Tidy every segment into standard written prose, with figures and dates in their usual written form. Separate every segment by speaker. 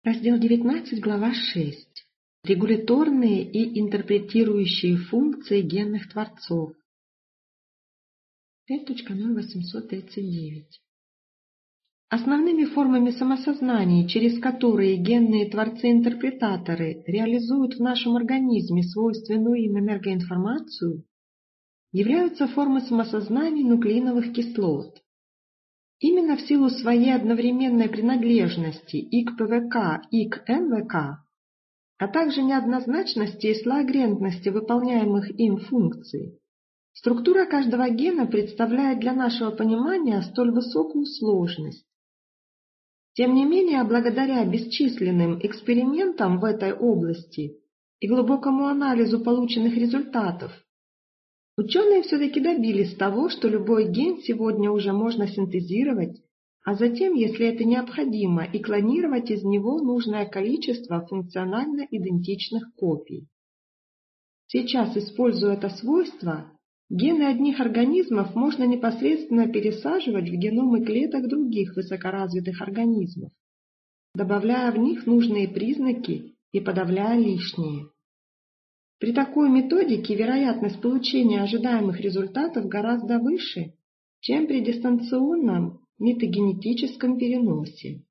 Speaker 1: Раздел 19, глава 6. Регуляторные и интерпретирующие функции генных творцов. 5.0839. Основными формами самосознания, через которые генные творцы-интерпретаторы реализуют в нашем организме свойственную им энергоинформацию, являются формы самосознания нуклеиновых кислот. Именно в силу своей одновременной принадлежности и к ПВК, и к НВК, а также неоднозначности и слагрентности выполняемых им функций, структура каждого гена представляет для нашего понимания столь высокую сложность. Тем не менее, благодаря бесчисленным экспериментам в этой области и глубокому анализу полученных результатов, ученые все-таки добились того, что любой ген сегодня уже можно синтезировать, а затем, если это необходимо, и клонировать из него нужное количество функционально идентичных копий. Сейчас, используя это свойство, гены одних организмов можно непосредственно пересаживать в геномы клеток других высокоразвитых организмов, добавляя в них нужные признаки и подавляя лишние. При такой методике вероятность получения ожидаемых результатов гораздо выше, чем при дистанционном метагенетическом переносе.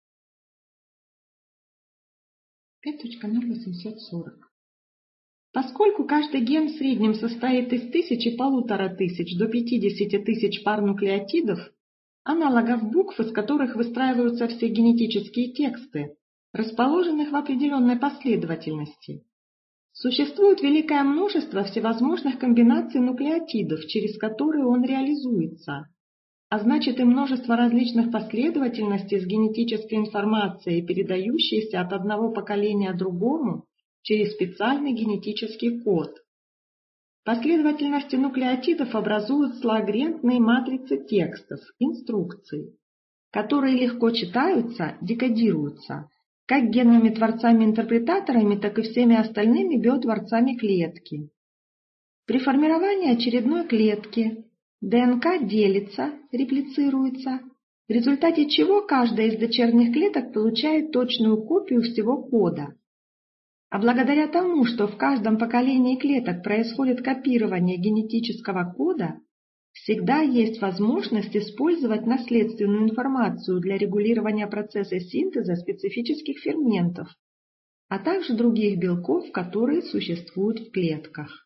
Speaker 1: 5.0840. Поскольку каждый ген в среднем состоит из 1000–1500 до 50 тысяч пар нуклеотидов, аналогов букв, из которых выстраиваются все генетические тексты, расположенных в определенной последовательности, существует великое множество всевозможных комбинаций нуклеотидов, через которые он реализуется, а значит и множество различных последовательностей с генетической информацией, передающейся от одного поколения другому через специальный генетический код. Последовательности нуклеотидов образуют слагрентные матрицы текстов, инструкций, которые легко читаются, декодируются, как генными творцами-интерпретаторами, так и всеми остальными биотворцами клетки. При формировании очередной клетки ДНК делится, реплицируется, в результате чего каждая из дочерних клеток получает точную копию всего кода. А благодаря тому, что в каждом поколении клеток происходит копирование генетического кода, всегда есть возможность использовать наследственную информацию для регулирования процесса синтеза специфических ферментов, а также других белков, которые существуют в клетках.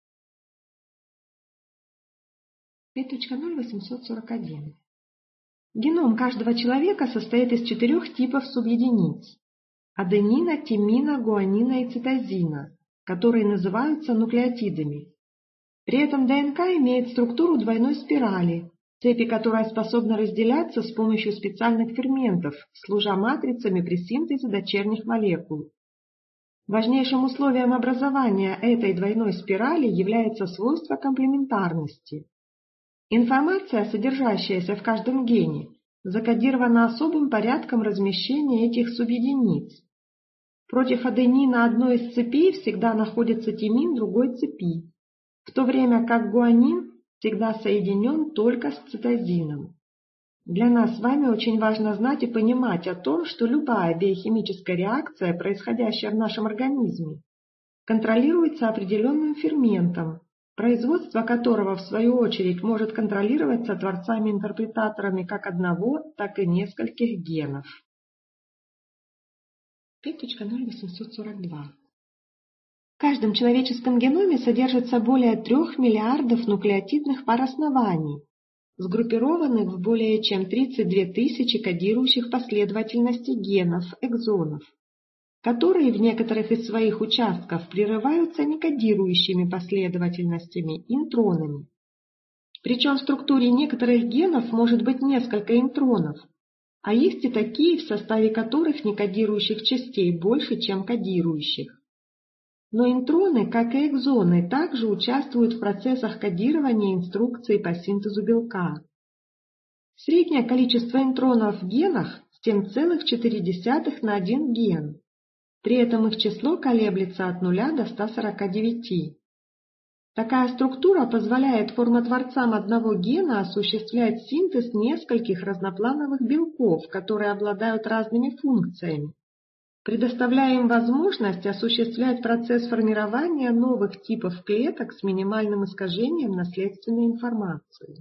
Speaker 1: 5.0841. Геном каждого человека состоит из 4 типов субъединиц – аденина, тимина, гуанина и цитозина, которые называются нуклеотидами. При этом ДНК имеет структуру двойной спирали, цепи которой способны разделяться с помощью специальных ферментов, служа матрицами при синтезе дочерних молекул. Важнейшим условием образования этой двойной спирали является свойство комплементарности. Информация, содержащаяся в каждом гене, закодирована особым порядком размещения этих субъединиц. Против аденина одной из цепей всегда находится тимин другой цепи, в то время как гуанин всегда соединен только с цитозином. Для нас с вами очень важно знать и понимать о том, что любая биохимическая реакция, происходящая в нашем организме, контролируется определенным ферментом, производство которого, в свою очередь, может контролироваться творцами-интерпретаторами как одного, так и нескольких генов. 5.0842. В каждом человеческом геноме содержится более 3 миллиардов нуклеотидных пар оснований, сгруппированных в более чем 32 тысячи кодирующих последовательностей генов, экзонов, которые в некоторых из своих участков прерываются некодирующими последовательностями, интронами. Причем в структуре некоторых генов может быть несколько интронов, а есть и такие, в составе которых некодирующих частей больше, чем кодирующих. Но интроны, как и экзоны, также участвуют в процессах кодирования инструкций по синтезу белка. Среднее количество интронов в генах 7,4 на 1 ген. При этом их число колеблется от 0 до 149. Такая структура позволяет формотворцам одного гена осуществлять синтез нескольких разноплановых белков, которые обладают разными функциями, предоставляя им возможность осуществлять процесс формирования новых типов клеток с минимальным искажением наследственной информации.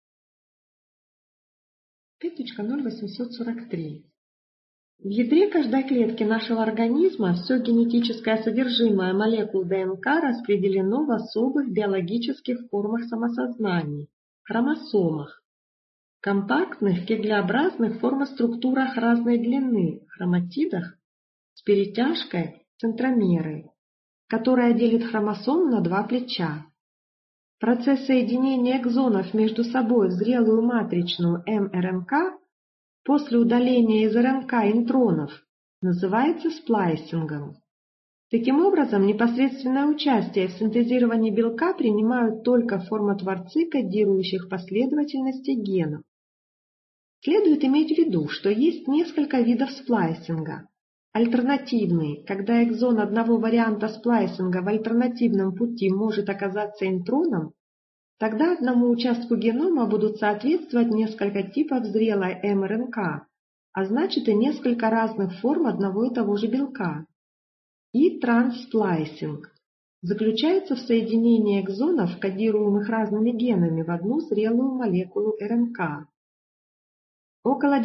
Speaker 1: 5.0843. В ядре каждой клетки нашего организма все генетическое содержимое молекул ДНК распределено в особых биологических формах самосознания – хромосомах, компактных кеглеобразных формоструктурах разной длины – хроматидах с перетяжкой – центромерой, которая делит хромосом на два плеча. Процесс соединения экзонов между собой в зрелую матричную мРНК после удаления из РНК интронов называется сплайсингом. Таким образом, непосредственное участие в синтезировании белка принимают только формотворцы кодирующих последовательностей генов. Следует иметь в виду, что есть несколько видов сплайсинга. Альтернативный, когда экзон одного варианта сплайсинга в альтернативном пути может оказаться интроном, тогда одному участку генома будут соответствовать несколько типов зрелой мРНК, а значит и несколько разных форм одного и того же белка. И транссплайсинг заключается в соединении экзонов, кодируемых разными генами, в одну зрелую молекулу РНК. Около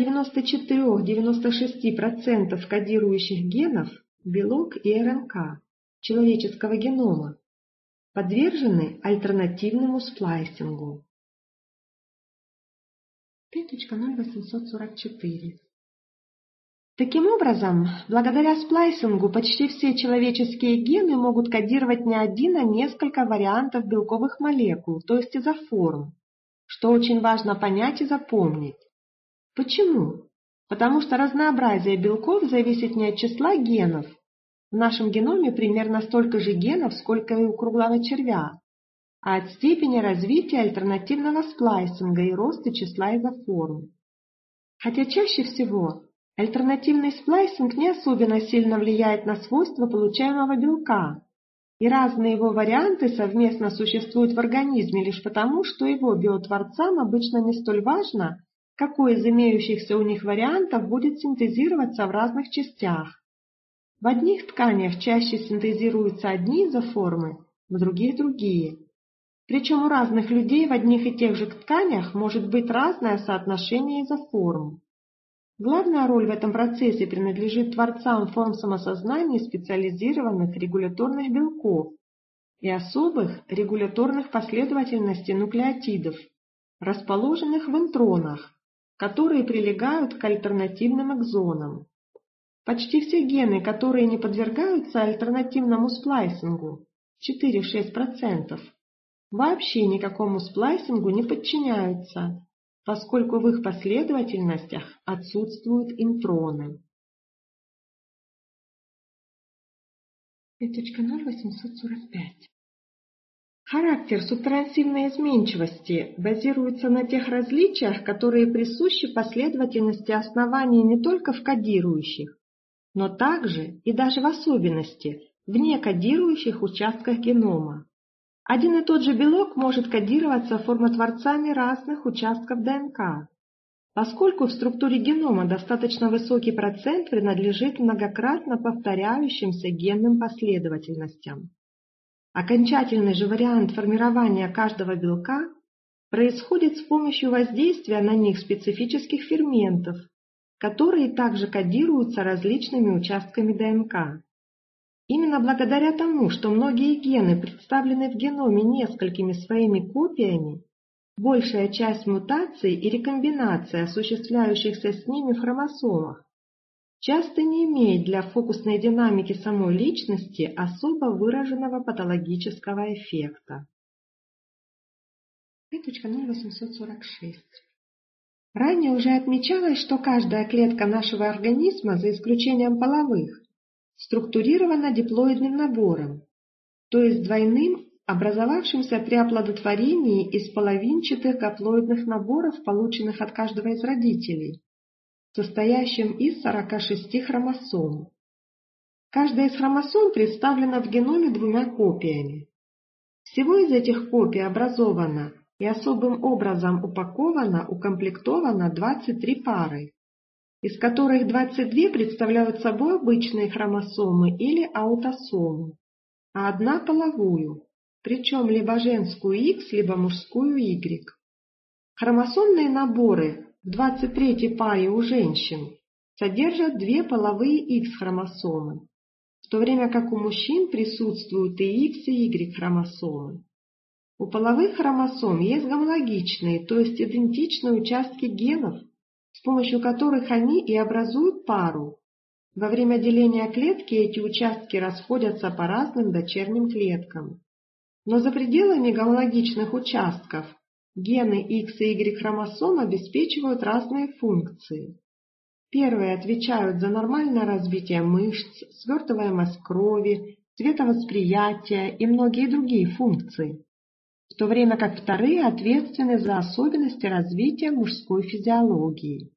Speaker 1: 94–96% кодирующих генов, белок и РНК человеческого генома, подвержены альтернативному сплайсингу. 5.0844. Таким образом, благодаря сплайсингу почти все человеческие гены могут кодировать не один, а несколько вариантов белковых молекул, то есть изоформ, что очень важно понять и запомнить. Почему? Потому что разнообразие белков зависит не от числа генов. В нашем геноме примерно столько же генов, сколько и у круглого червя, а от степени развития альтернативного сплайсинга и роста числа изоформ. Хотя чаще всего альтернативный сплайсинг не особенно сильно влияет на свойства получаемого белка, и разные его варианты совместно существуют в организме лишь потому, что его биотворцам обычно не столь важно, какой из имеющихся у них вариантов будет синтезироваться в разных частях. В одних тканях чаще синтезируются одни изоформы, в других – другие. Причем у разных людей в одних и тех же тканях может быть разное соотношение изоформ. Главная роль в этом процессе принадлежит творцам форм самосознания специализированных регуляторных белков и особых регуляторных последовательностей нуклеотидов, расположенных в интронах, которые прилегают к альтернативным экзонам. Почти все гены, которые не подвергаются альтернативному сплайсингу, 4–6%, вообще никакому сплайсингу не подчиняются, поскольку в их последовательностях отсутствуют интроны. 5.0845. Характер субтрансивной изменчивости базируется на тех различиях, которые присущи последовательности оснований не только в кодирующих, но также и даже в особенности в некодирующих участках генома. Один и тот же белок может кодироваться формотворцами разных участков ДНК, поскольку в структуре генома достаточно высокий процент принадлежит многократно повторяющимся генным последовательностям. Окончательный же вариант формирования каждого белка происходит с помощью воздействия на них специфических ферментов, которые также кодируются различными участками ДНК. Именно благодаря тому, что многие гены представлены в геноме несколькими своими копиями, большая часть мутаций и рекомбинаций, осуществляющихся с ними в хромосомах, часто не имеет для фокусной динамики самой личности особо выраженного патологического эффекта. 5.0846. Ранее уже отмечалось, что каждая клетка нашего организма, за исключением половых, структурирована диплоидным набором, то есть двойным, образовавшимся при оплодотворении из половинчатых гаплоидных наборов, полученных от каждого из родителей, состоящим из 46 хромосом. Каждая из хромосом представлена в геноме двумя копиями. Всего из этих копий образовано и особым образом упаковано, укомплектовано 23 пары. из которых 22 представляют собой обычные хромосомы или аутосомы, а одна половую, причем либо женскую X, либо мужскую Y. Хромосомные наборы в 23-й паре у женщин содержат две половые X-хромосомы, в то время как у мужчин присутствуют и X, и Y-хромосомы. У половых хромосом есть гомологичные, то есть идентичные участки генов, с помощью которых они и образуют пару. Во время деления клетки эти участки расходятся по разным дочерним клеткам. Но за пределами гомологичных участков гены X и Y хромосом обеспечивают разные функции. Первые отвечают за нормальное развитие мышц, свертываемость крови, цветовосприятие и многие другие функции, в то время как вторые ответственны за особенности развития мужской физиологии.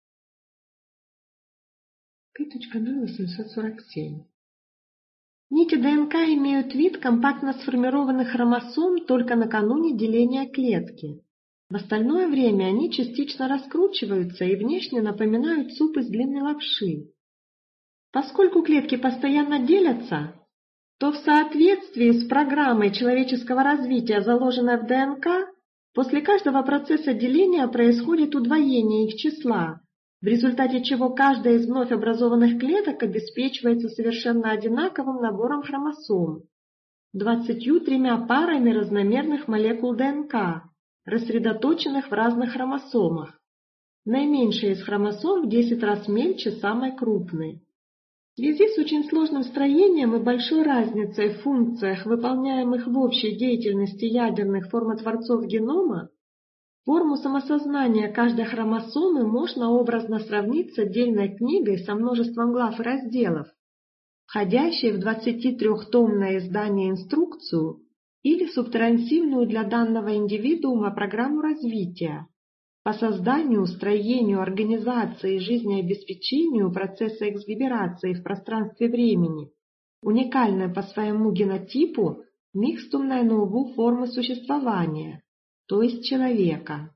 Speaker 1: 5.0847. Нити ДНК имеют вид компактно сформированных хромосом только накануне деления клетки. В остальное время они частично раскручиваются и внешне напоминают суп из длинной лапши. Поскольку клетки постоянно делятся, то в соответствии с программой человеческого развития, заложенной в ДНК, после каждого процесса деления происходит удвоение их числа, в результате чего каждая из вновь образованных клеток обеспечивается совершенно одинаковым набором хромосом, 23 парами разномерных молекул ДНК, рассредоточенных в разных хромосомах. Наименьшая из хромосом в 10 раз мельче самой крупной. В связи с очень сложным строением и большой разницей в функциях, выполняемых в общей деятельности ядерных формотворцов генома, форму самосознания каждой хромосомы можно образно сравнить с отдельной книгой со множеством глав и разделов, входящей в 23-томное издание инструкцию или субтрансивную для данного индивидуума программу развития по созданию, строению, организации и жизнеобеспечению процесса эксгиберации в пространстве времени, уникальной по своему генотипу микстумной новой формы существования, то есть человека.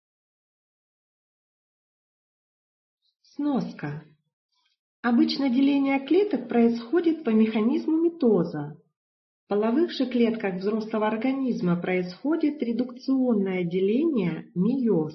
Speaker 1: Сноска. Обычно деление клеток происходит по механизму митоза. В половых же клетках взрослого организма происходит редукционное деление – мейоз.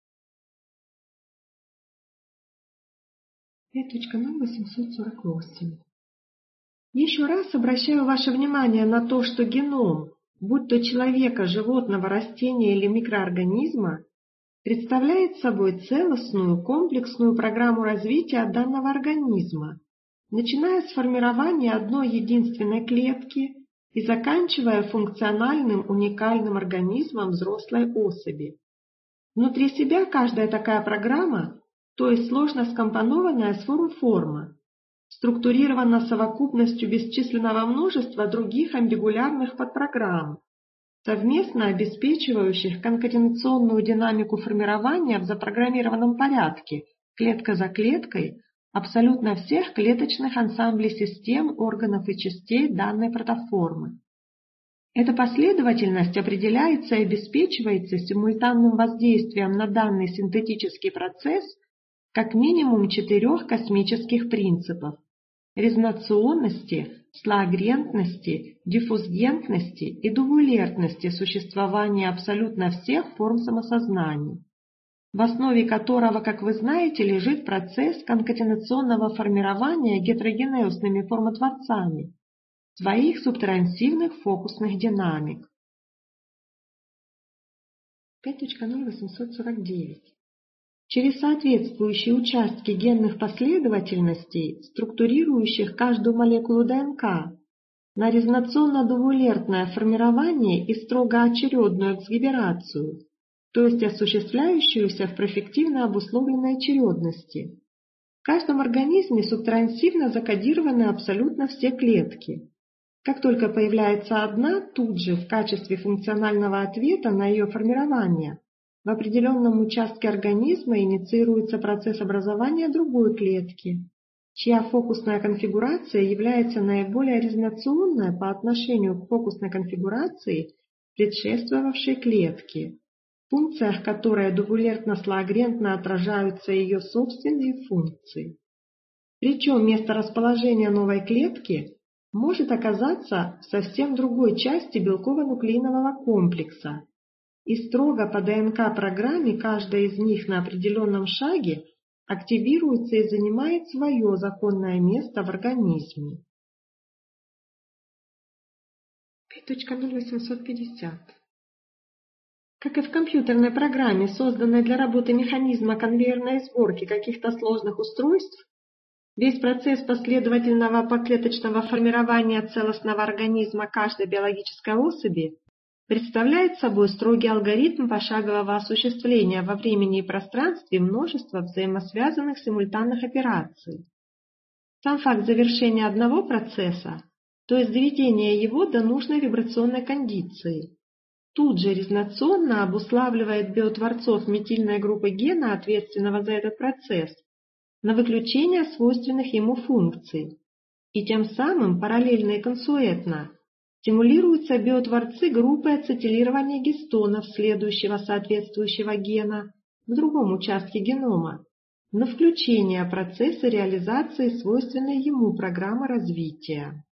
Speaker 1: 5.0848. Еще раз обращаю ваше внимание на то, что геном, будь то человека, животного, растения или микроорганизма, представляет собой целостную комплексную программу развития данного организма, начиная с формирования одной единственной клетки и заканчивая функциональным уникальным организмом взрослой особи. Внутри себя каждая такая программа, то есть сложно скомпонованная форма, структурирована совокупностью бесчисленного множества других амбигулярных подпрограмм, совместно обеспечивающих конкатенационную динамику формирования в запрограммированном порядке, клетка за клеткой, абсолютно всех клеточных ансамблей систем, органов и частей данной протоформы. Эта последовательность определяется и обеспечивается симультанным воздействием на данный синтетический процесс как минимум 4 космических принципов – резонационности, слоагентности, диффузгентности и дувулертности существования абсолютно всех форм самосознания, в основе которого, как вы знаете, лежит процесс конкатенационного формирования гетерогенеусными формотворцами своих субтрансивных фокусных динамик. 5.0849. Через соответствующие участки генных последовательностей, структурирующих каждую молекулу ДНК, на резонационно-дувулертное формирование и строго очередную эксгиберацию, то есть осуществляющуюся в профективно обусловленной очередности. В каждом организме субтрансивно закодированы абсолютно все клетки. Как только появляется одна, тут же в качестве функционального ответа на ее формирование в определенном участке организма инициируется процесс образования другой клетки, чья фокусная конфигурация является наиболее резонационной по отношению к фокусной конфигурации предшествовавшей клетки. функциях которой дубулентно-слоагентно отражаются ее собственные функции. Причем место расположения новой клетки может оказаться в совсем другой части белково-нуклеинового комплекса, и строго по ДНК-программе каждая из них на определенном шаге активируется и занимает свое законное место в организме. 5.0850. Как и в компьютерной программе, созданной для работы механизма конвейерной сборки каких-то сложных устройств, весь процесс последовательного поклеточного формирования целостного организма каждой биологической особи представляет собой строгий алгоритм пошагового осуществления во времени и пространстве множества взаимосвязанных симультанных операций. Сам факт завершения одного процесса, то есть доведения его до нужной вибрационной кондиции, тут же резонационно обуславливает биотворцов метильной группы гена, ответственного за этот процесс, на выключение свойственных ему функций, и тем самым параллельно и консуэтно стимулируются биотворцы группы ацетилирования гистонов следующего соответствующего гена в другом участке генома на включение процесса реализации свойственной ему программы развития.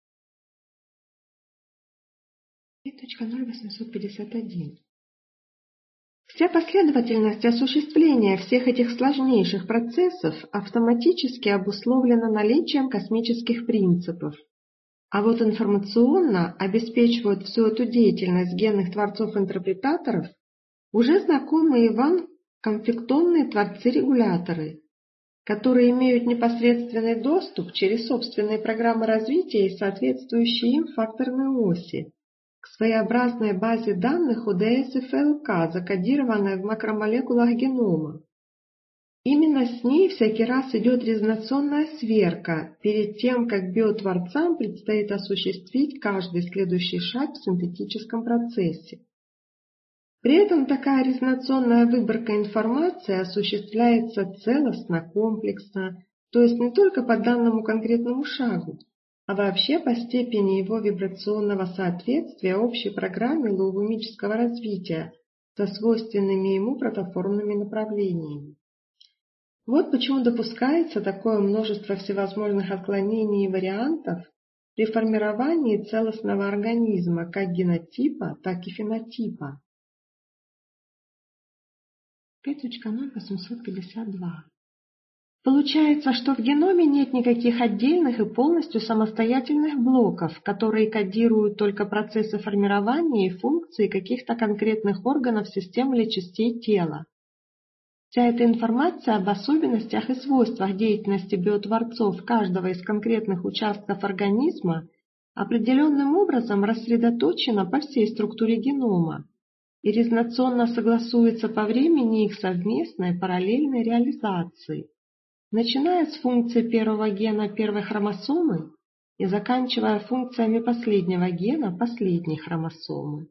Speaker 1: 5.0851. Вся последовательность осуществления всех этих сложнейших процессов автоматически обусловлена наличием космических принципов, а вот информационно обеспечивают всю эту деятельность генных творцов-интерпретаторов уже знакомые вам конфектонные творцы-регуляторы, которые имеют непосредственный доступ через собственные программы развития и соответствующие им факторные оси к своеобразной базе данных ОДС и ФЛК, закодированной в макромолекулах генома. Именно с ней всякий раз идет резонационная сверка перед тем, как биотворцам предстоит осуществить каждый следующий шаг в синтетическом процессе. При этом такая резонационная выборка информации осуществляется целостно, комплексно, то есть не только по данному конкретному шагу, а вообще по степени его вибрационного соответствия общей программе логарифмического развития со свойственными ему протоформными направлениями. Вот почему допускается такое множество всевозможных отклонений и вариантов при формировании целостного организма как генотипа, так и фенотипа. 5.0852. Получается, что в геноме нет никаких отдельных и полностью самостоятельных блоков, которые кодируют только процессы формирования и функции каких-то конкретных органов систем или частей тела. Вся эта информация об особенностях и свойствах деятельности биотворцов каждого из конкретных участков организма определенным образом рассредоточена по всей структуре генома и резонационно согласуется по времени их совместной параллельной реализации, начиная с функции первого гена первой хромосомы и заканчивая функциями последнего гена последней хромосомы.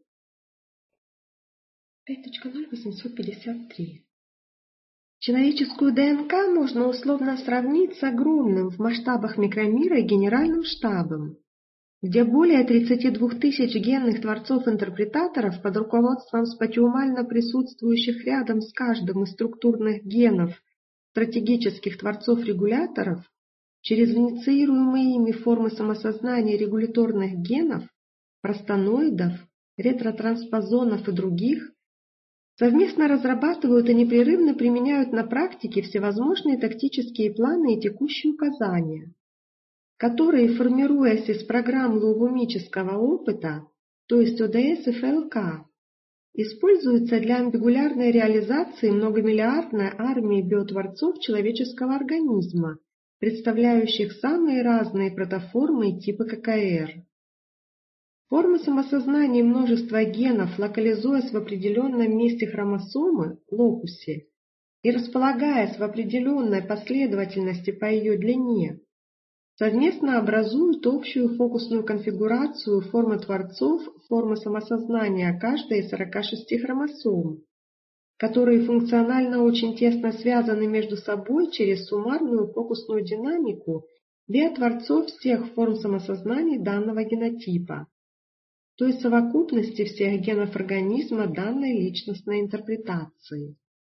Speaker 1: 5.0853. Человеческую ДНК можно условно сравнить с огромным в масштабах микромира генеральным штабом, где более 32 тысяч генных творцов-интерпретаторов под руководством спатиумально присутствующих рядом с каждым из структурных генов стратегических творцов-регуляторов через инициируемые ими формы самосознания регуляторных генов, простоноидов, ретротранспозонов и других, совместно разрабатывают и непрерывно применяют на практике всевозможные тактические планы и текущие указания, которые, формируясь из программ логарифмического опыта, то есть ОДС и ФЛК, используются для амбигулярной реализации многомиллиардной армии биотворцов человеческого организма, представляющих самые разные протоформы и типы ККР. Формы самосознания множества генов, локализуясь в определенном месте хромосомы, локусе, и располагаясь в определенной последовательности по ее длине, совместно образуют общую фокусную конфигурацию формы творцов, формы самосознания каждой из 46 хромосом, которые функционально очень тесно связаны между собой через суммарную фокусную динамику биотворцов всех форм самосознания данного генотипа. той совокупности всех генов организма данной личностной интерпретации.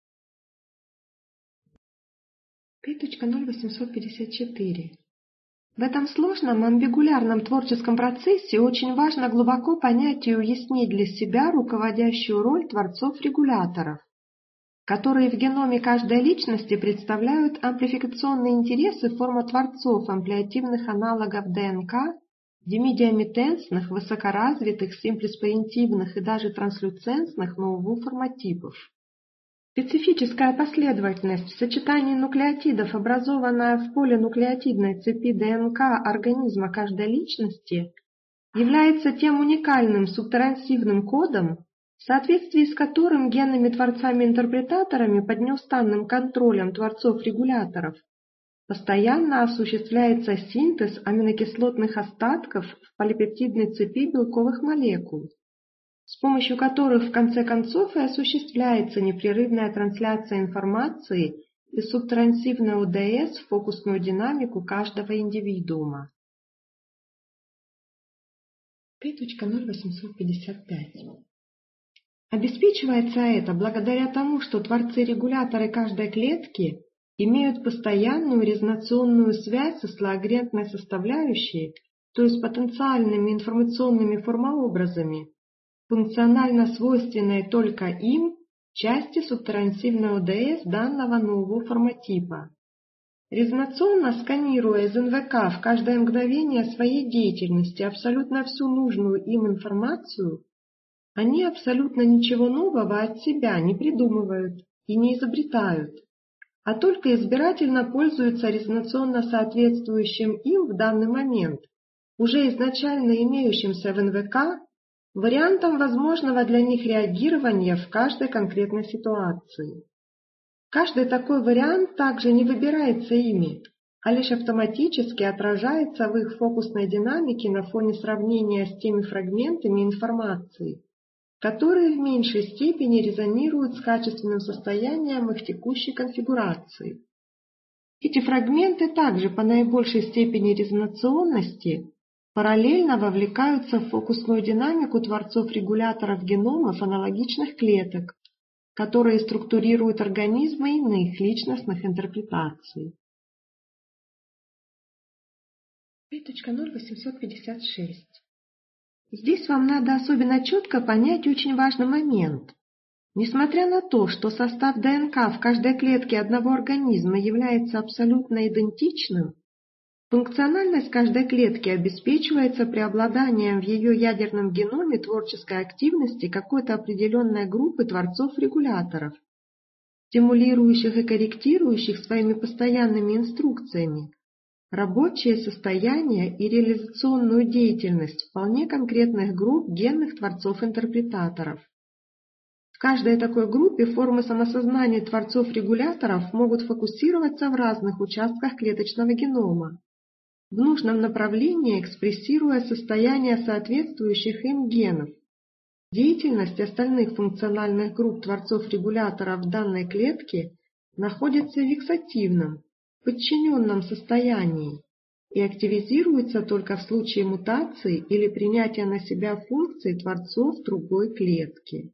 Speaker 1: 5.0854. В этом сложном амбигулярном творческом процессе очень важно глубоко понять и уяснить для себя руководящую роль творцов-регуляторов, которые в геноме каждой личности представляют амплификационные интересы формы творцов амплиативных аналогов ДНК, демидиамитенсных, высокоразвитых, симплеспоинтивных и даже транслюцентных нового форматипов. Специфическая последовательность в сочетании нуклеотидов, образованная в полинуклеотидной цепи ДНК организма каждой личности, является тем уникальным субтрансивным кодом, в соответствии с которым генными творцами-интерпретаторами под неустанным контролем творцов-регуляторов постоянно осуществляется синтез аминокислотных остатков в полипептидной цепи белковых молекул, с помощью которых в конце концов и осуществляется непрерывная трансляция информации из субтрансивной ОДС в фокусную динамику каждого индивидуума. 5.0855. Обеспечивается это благодаря тому, что творцы-регуляторы каждой клетки имеют постоянную резонационную связь со слоагентной составляющей, то есть потенциальными информационными формообразами, функционально свойственной только им части субтрансивной ОДС данного нового форматипа. Резонационно сканируя из НВК в каждое мгновение своей деятельности абсолютно всю нужную им информацию, они абсолютно ничего нового от себя не придумывают и не изобретают, а только избирательно пользуются резонационно соответствующим им в данный момент, уже изначально имеющимся в НВК, вариантом возможного для них реагирования в каждой конкретной ситуации. Каждый такой вариант также не выбирается ими, а лишь автоматически отражается в их фокусной динамике на фоне сравнения с теми фрагментами информации, которые в меньшей степени резонируют с качественным состоянием их текущей конфигурации. Эти фрагменты также по наибольшей степени резонационности параллельно вовлекаются в фокусную динамику творцов-регуляторов геномов аналогичных клеток, которые структурируют организмы иных личностных интерпретаций. 5.0856. Здесь вам надо особенно четко понять очень важный момент. Несмотря на то, что состав ДНК в каждой клетке одного организма является абсолютно идентичным, функциональность каждой клетки обеспечивается преобладанием в ее ядерном геноме творческой активности какой-то определенной группы творцов-регуляторов, стимулирующих и корректирующих своими постоянными инструкциями рабочее состояние и реализационную деятельность вполне конкретных групп генных творцов-интерпретаторов. В каждой такой группе формы самосознания творцов-регуляторов могут фокусироваться в разных участках клеточного генома, в нужном направлении экспрессируя состояние соответствующих им генов. Деятельность остальных функциональных групп творцов-регуляторов в данной клетке находится в вексативном, подчиненном состоянии и активизируется только в случае мутации или принятия на себя функций творцов другой клетки.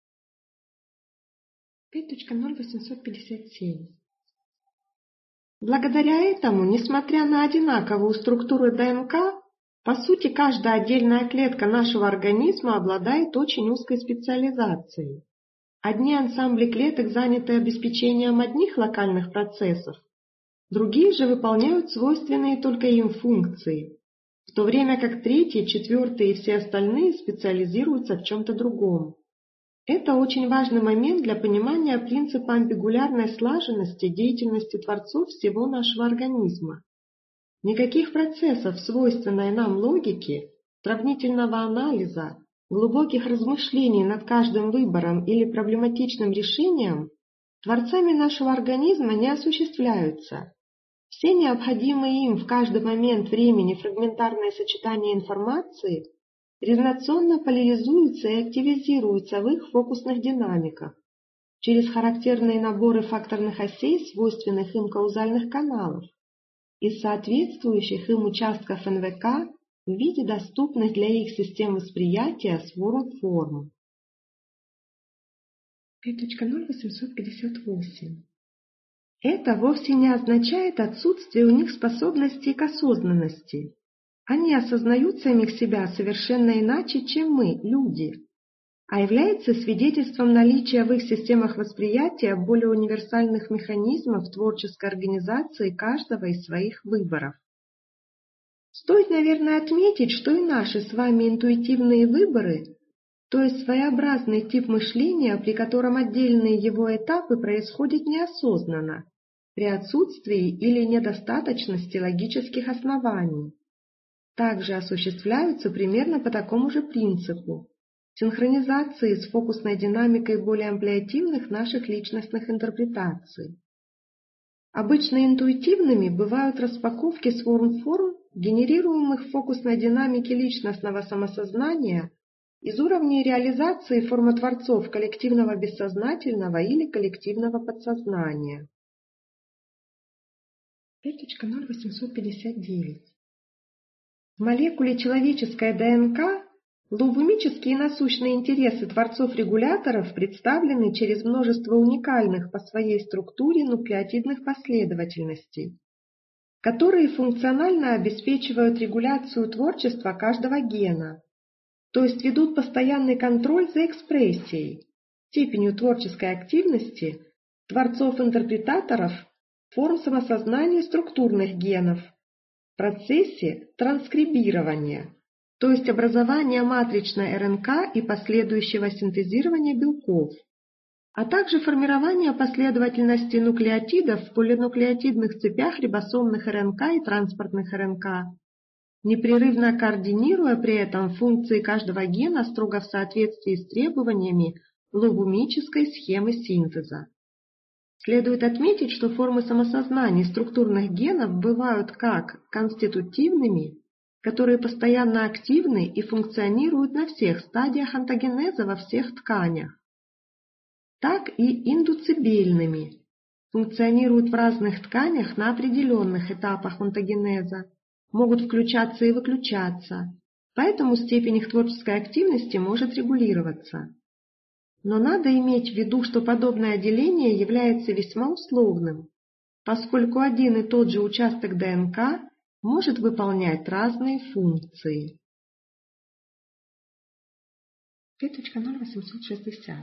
Speaker 1: 5.0857. Благодаря этому, несмотря на одинаковую структуру ДНК, по сути каждая отдельная клетка нашего организма обладает очень узкой специализацией. Одни ансамбли клеток заняты обеспечением одних локальных процессов, другие же выполняют свойственные только им функции, в то время как третьи, четвертые и все остальные специализируются в чем-то другом. Это очень важный момент для понимания принципа амбигулярной слаженности деятельности творцов всего нашего организма. Никаких процессов свойственной нам логики, сравнительного анализа, глубоких размышлений над каждым выбором или проблематичным решением творцами нашего организма не осуществляются. Все необходимые им в каждый момент времени фрагментарные сочетания информации резонационно поляризуются и активизируются в их фокусных динамиках через характерные наборы факторных осей, свойственных им каузальных каналов, из соответствующих им участков НВК в виде доступных для их систем восприятия сворот форм. 5.0.858. Это вовсе не означает отсутствие у них способностей к осознанности. Они осознают самих себя совершенно иначе, чем мы, люди, а является свидетельством наличия в их системах восприятия более универсальных механизмов творческой организации каждого из своих выборов. Стоит, наверное, отметить, что и наши с вами интуитивные выборы, то есть своеобразный тип мышления, при котором отдельные его этапы происходят неосознанно, при отсутствии или недостаточности логических оснований, также осуществляются примерно по такому же принципу синхронизации с фокусной динамикой более амплиативных наших личностных интерпретаций. Обычно интуитивными бывают распаковки форм, генерируемых в фокусной динамике личностного самосознания из уровней реализации формотворцов коллективного бессознательного или коллективного подсознания. 5.0.859. В молекуле человеческой ДНК лоубумические насущные интересы творцов-регуляторов представлены через множество уникальных по своей структуре нуклеотидных последовательностей, которые функционально обеспечивают регуляцию творчества каждого гена, то есть ведут постоянный контроль за экспрессией, степенью творческой активности творцов-интерпретаторов форм самосознания структурных генов в процессе транскрибирования, то есть образования матричной РНК и последующего синтезирования белков, а также формирования последовательности нуклеотидов в полинуклеотидных цепях рибосомных РНК и транспортных РНК, непрерывно координируя при этом функции каждого гена строго в соответствии с требованиями лоубумической схемы синтеза. Следует отметить, что формы самосознания структурных генов бывают как конститутивными, которые постоянно активны и функционируют на всех стадиях онтогенеза во всех тканях, так и индуцибельными, функционируют в разных тканях на определенных этапах онтогенеза, могут включаться и выключаться, поэтому степень их творческой активности может регулироваться. Но надо иметь в виду, что подобное деление является весьма условным, поскольку один и тот же участок ДНК может выполнять разные функции. 5.0.860.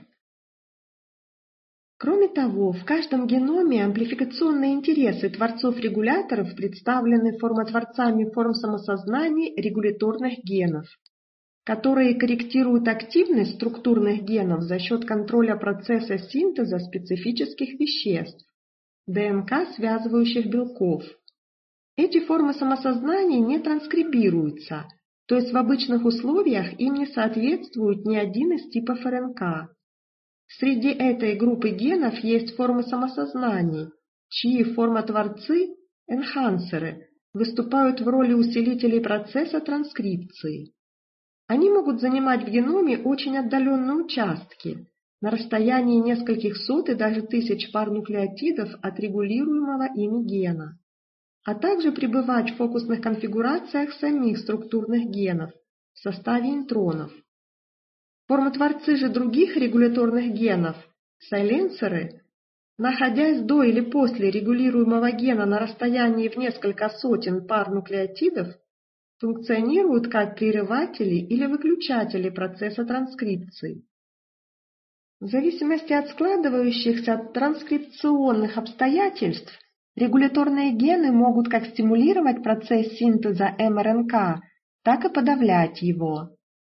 Speaker 1: Кроме того, в каждом геноме амплификационные интересы творцов-регуляторов представлены формотворцами форм самосознаний регуляторных генов, которые корректируют активность структурных генов за счет контроля процесса синтеза специфических веществ, ДНК связывающих белков. Эти формы самосознания не транскрибируются, то есть в обычных условиях им не соответствует ни один из типов РНК. Среди этой группы генов есть формы самосознаний, чьи формотворцы, энхансеры, выступают в роли усилителей процесса транскрипции. Они могут занимать в геноме очень отдаленные участки, на расстоянии нескольких сот и даже тысяч пар нуклеотидов от регулируемого ими гена, а также пребывать в фокусных конфигурациях самих структурных генов в составе интронов. Формотворцы же других регуляторных генов, сайленсеры, находясь до или после регулируемого гена на расстоянии в несколько сотен пар нуклеотидов, функционируют как прерыватели или выключатели процесса транскрипции. В зависимости от складывающихся транскрипционных обстоятельств, регуляторные гены могут как стимулировать процесс синтеза мРНК, так и подавлять его.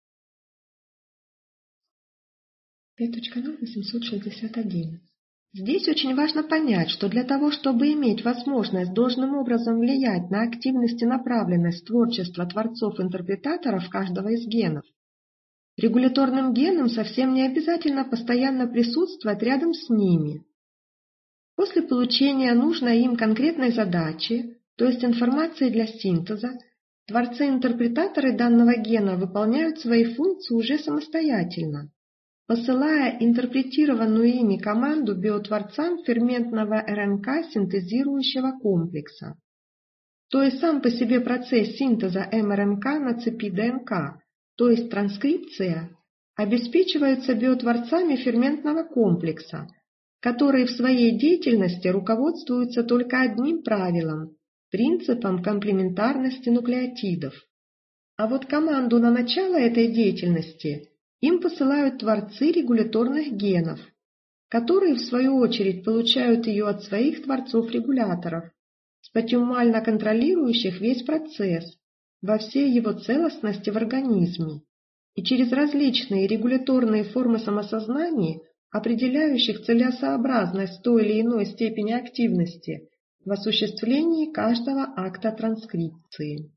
Speaker 1: 5.0.861. Здесь очень важно понять, что для того, чтобы иметь возможность должным образом влиять на активность и направленность творчества творцов-интерпретаторов каждого из генов, регуляторным генам совсем не обязательно постоянно присутствовать рядом с ними. После получения нужной им конкретной задачи, то есть информации для синтеза, творцы-интерпретаторы данного гена выполняют свои функции уже самостоятельно, посылая интерпретированную ими команду биотворцам ферментного РНК синтезирующего комплекса. то есть сам по себе процесс синтеза МРНК на цепи ДНК, то есть транскрипция, обеспечиваются биотворцами ферментного комплекса, которые в своей деятельности руководствуются только одним правилом – принципом комплементарности нуклеотидов. А вот команду на начало этой деятельности им посылают творцы регуляторных генов, которые в свою очередь получают ее от своих творцов-регуляторов, спатиумально контролирующих весь процесс во всей его целостности в организме и через различные регуляторные формы самосознания, определяющих целесообразность той или иной степени активности в осуществлении каждого акта транскрипции.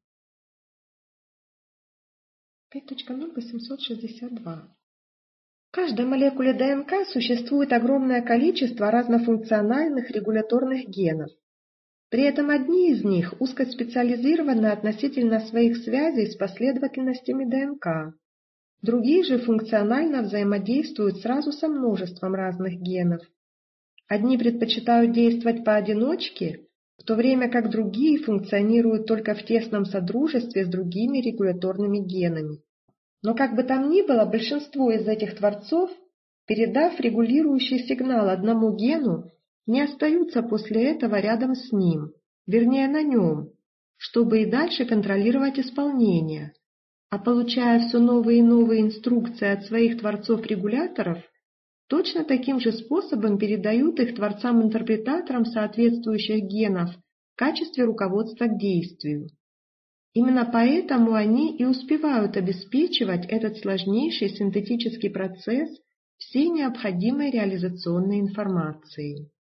Speaker 1: 5.0.862. В каждой молекуле ДНК существует огромное количество разнофункциональных регуляторных генов. При этом одни из них узкоспециализированы относительно своих связей с последовательностями ДНК, другие же функционально взаимодействуют сразу со множеством разных генов. Одни предпочитают действовать поодиночке, в то время как другие функционируют только в тесном содружестве с другими регуляторными генами. Но как бы там ни было, большинство из этих творцов, передав регулирующий сигнал одному гену, не остаются после этого рядом с ним, вернее на нем, чтобы и дальше контролировать исполнение, а получая все новые и новые инструкции от своих творцов-регуляторов, точно таким же способом передают их творцам-интерпретаторам соответствующих генов в качестве руководства к действию. Именно поэтому они и успевают обеспечивать этот сложнейший синтетический процесс всей необходимой реализационной информацией.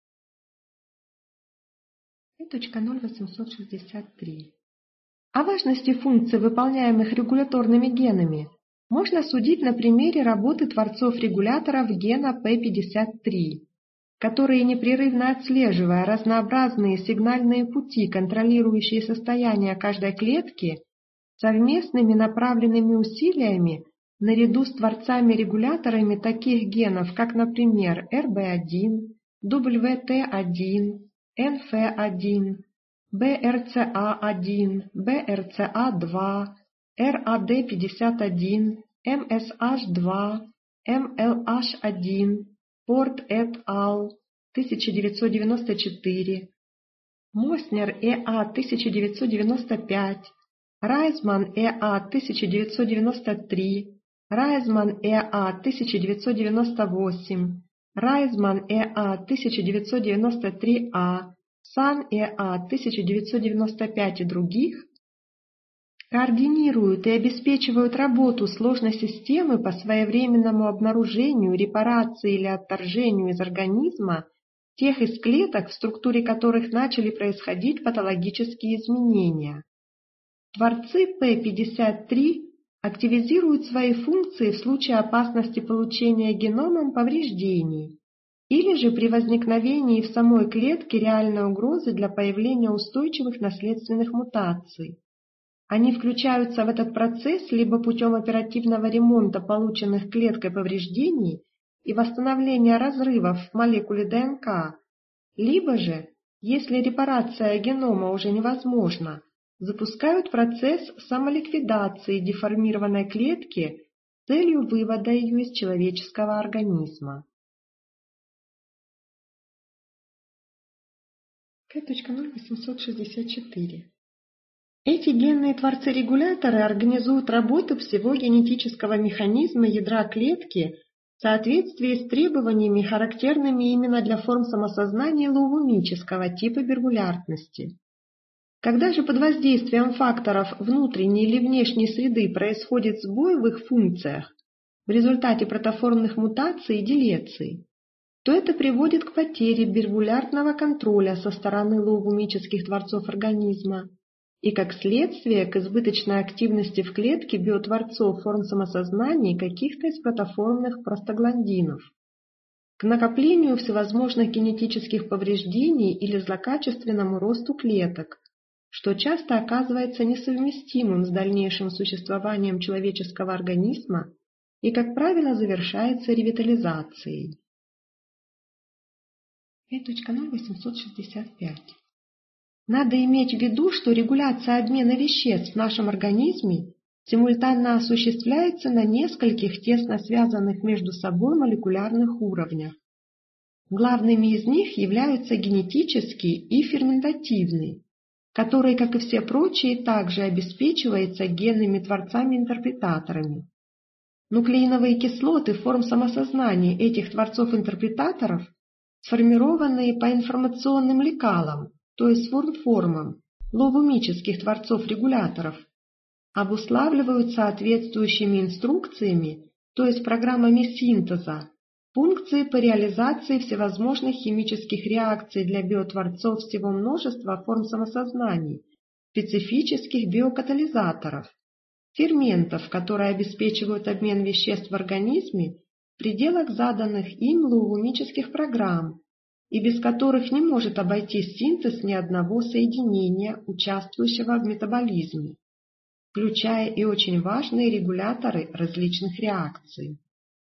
Speaker 1: 5.0.863. О важности функций, выполняемых регуляторными генами, можно судить на примере работы творцов-регуляторов гена P53, которые, непрерывно отслеживая разнообразные сигнальные пути, контролирующие состояние каждой клетки, совместными направленными усилиями, наряду с творцами-регуляторами таких генов, как, например, RB1, WT1, NF1, BRCA1, BRCA2, RAD51, MSH2, MLH1, Порт et al. 1994, Моснер E.A. 1995, Райзман E.A. 1993, Райзман E.A. 1998, Райзман E.A. 1993А, Сан E.A. 1995 и других, координируют и обеспечивают работу сложной системы по своевременному обнаружению, репарации или отторжению из организма тех из клеток, в структуре которых начали происходить патологические изменения. Творцы P53 активизируют свои функции в случае опасности получения геномом повреждений или же при возникновении в самой клетке реальной угрозы для появления устойчивых наследственных мутаций. Они включаются в этот процесс либо путем оперативного ремонта полученных клеткой повреждений и восстановления разрывов в молекуле ДНК, либо же, если репарация генома уже невозможна, запускают процесс самоликвидации деформированной клетки с целью вывода ее из человеческого организма. 5.0.864. Эти генные творцы-регуляторы организуют работу всего генетического механизма ядра клетки в соответствии с требованиями, характерными именно для форм самосознания лоувумического типа бергулярности. Когда же под воздействием факторов внутренней или внешней среды происходит сбой в их функциях в результате протоформных мутаций и делеций, то это приводит к потере бергулярного контроля со стороны лоувумических творцов организма и, как следствие, к избыточной активности в клетке биотворцов форм самосознания каких-то из протоформных простагландинов, к накоплению всевозможных генетических повреждений или злокачественному росту клеток, что часто оказывается несовместимым с дальнейшим существованием человеческого организма и, как правило, завершается ревитализацией. 5.0.865. Надо иметь в виду, что регуляция обмена веществ в нашем организме симультанно осуществляется на нескольких тесно связанных между собой молекулярных уровнях. Главными из них являются генетический и ферментативный, который, как и все прочие, также обеспечивается генными творцами-интерпретаторами. Нуклеиновые кислоты форм самосознания этих творцов-интерпретаторов, сформированные по информационным лекалам, то есть формам ловумических творцов-регуляторов, обуславливают соответствующими инструкциями, то есть программами синтеза, функции по реализации всевозможных химических реакций для биотворцов всего множества форм самосознаний, специфических биокатализаторов, ферментов, которые обеспечивают обмен веществ в организме в пределах заданных им лоумических программ, и без которых не может обойтись синтез ни одного соединения, участвующего в метаболизме, включая и очень важные регуляторы различных реакций.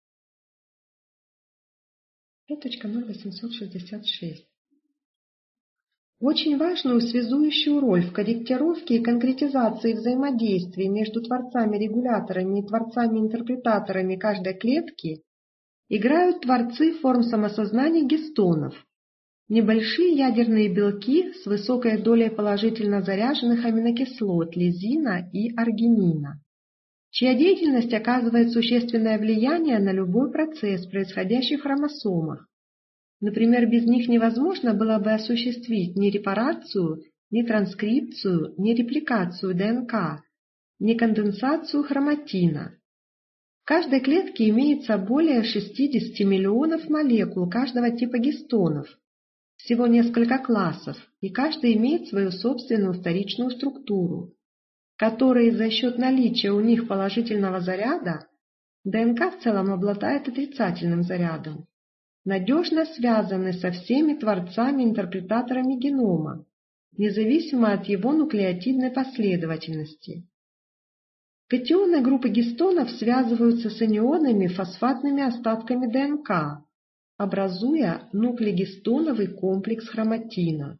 Speaker 1: 5.0866. Очень важную связующую роль в корректировке и конкретизации взаимодействия между творцами-регуляторами и творцами-интерпретаторами каждой клетки играют творцы форм самосознания гистонов, небольшие ядерные белки с высокой долей положительно заряженных аминокислот лизина и аргинина, чья деятельность оказывает существенное влияние на любой процесс, происходящий в хромосомах. Например, без них невозможно было бы осуществить ни репарацию, ни транскрипцию, ни репликацию ДНК, ни конденсацию хроматина. В каждой клетке имеется более 60 миллионов молекул каждого типа гистонов, всего несколько классов, и каждый имеет свою собственную вторичную структуру, которые за счет наличия у них положительного заряда, ДНК в целом обладает отрицательным зарядом, надежно связаны со всеми творцами-интерпретаторами генома, независимо от его нуклеотидной последовательности. Катионы группы гистонов связываются с анионами фосфатными остатками ДНК, образуя нуклеогистоновый комплекс хроматина.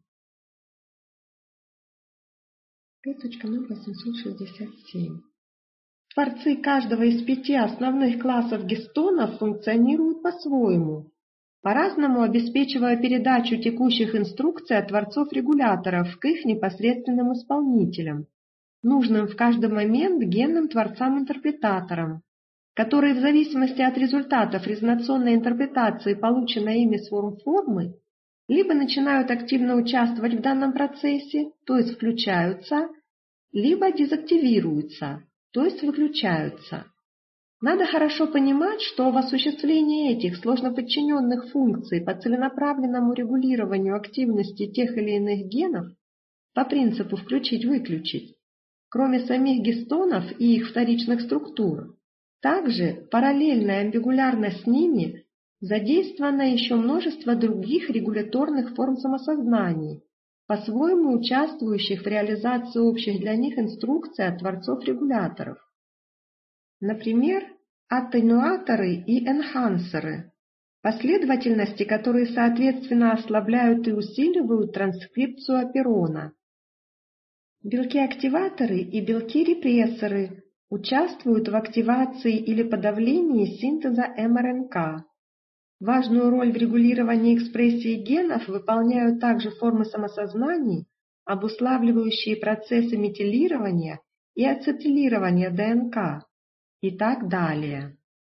Speaker 1: 5.0867. Творцы каждого из 5 основных классов гистонов функционируют по-своему, по-разному обеспечивая передачу текущих инструкций от творцов-регуляторов к их непосредственным исполнителям, нужным в каждый момент генным творцам-интерпретаторам, которые в зависимости от результатов резонационной интерпретации, полученной ими с формы, либо начинают активно участвовать в данном процессе, то есть включаются, либо дезактивируются, то есть выключаются. Надо хорошо понимать, что в осуществлении этих сложно подчиненных функций по целенаправленному регулированию активности тех или иных генов по принципу «включить-выключить», кроме самих гистонов и их вторичных структур, также параллельно и амбигулярно с ними задействовано еще множество других регуляторных форм самосознаний, по-своему участвующих в реализации общих для них инструкций от творцов-регуляторов. Например, аттенуаторы и энхансеры, последовательности, которые соответственно ослабляют и усиливают транскрипцию оперона. Белки-активаторы и белки-репрессоры участвуют в активации или подавлении синтеза МРНК. Важную роль в регулировании экспрессии генов выполняют также формы самосознаний, обуславливающие процессы метилирования и ацетилирования ДНК и так далее.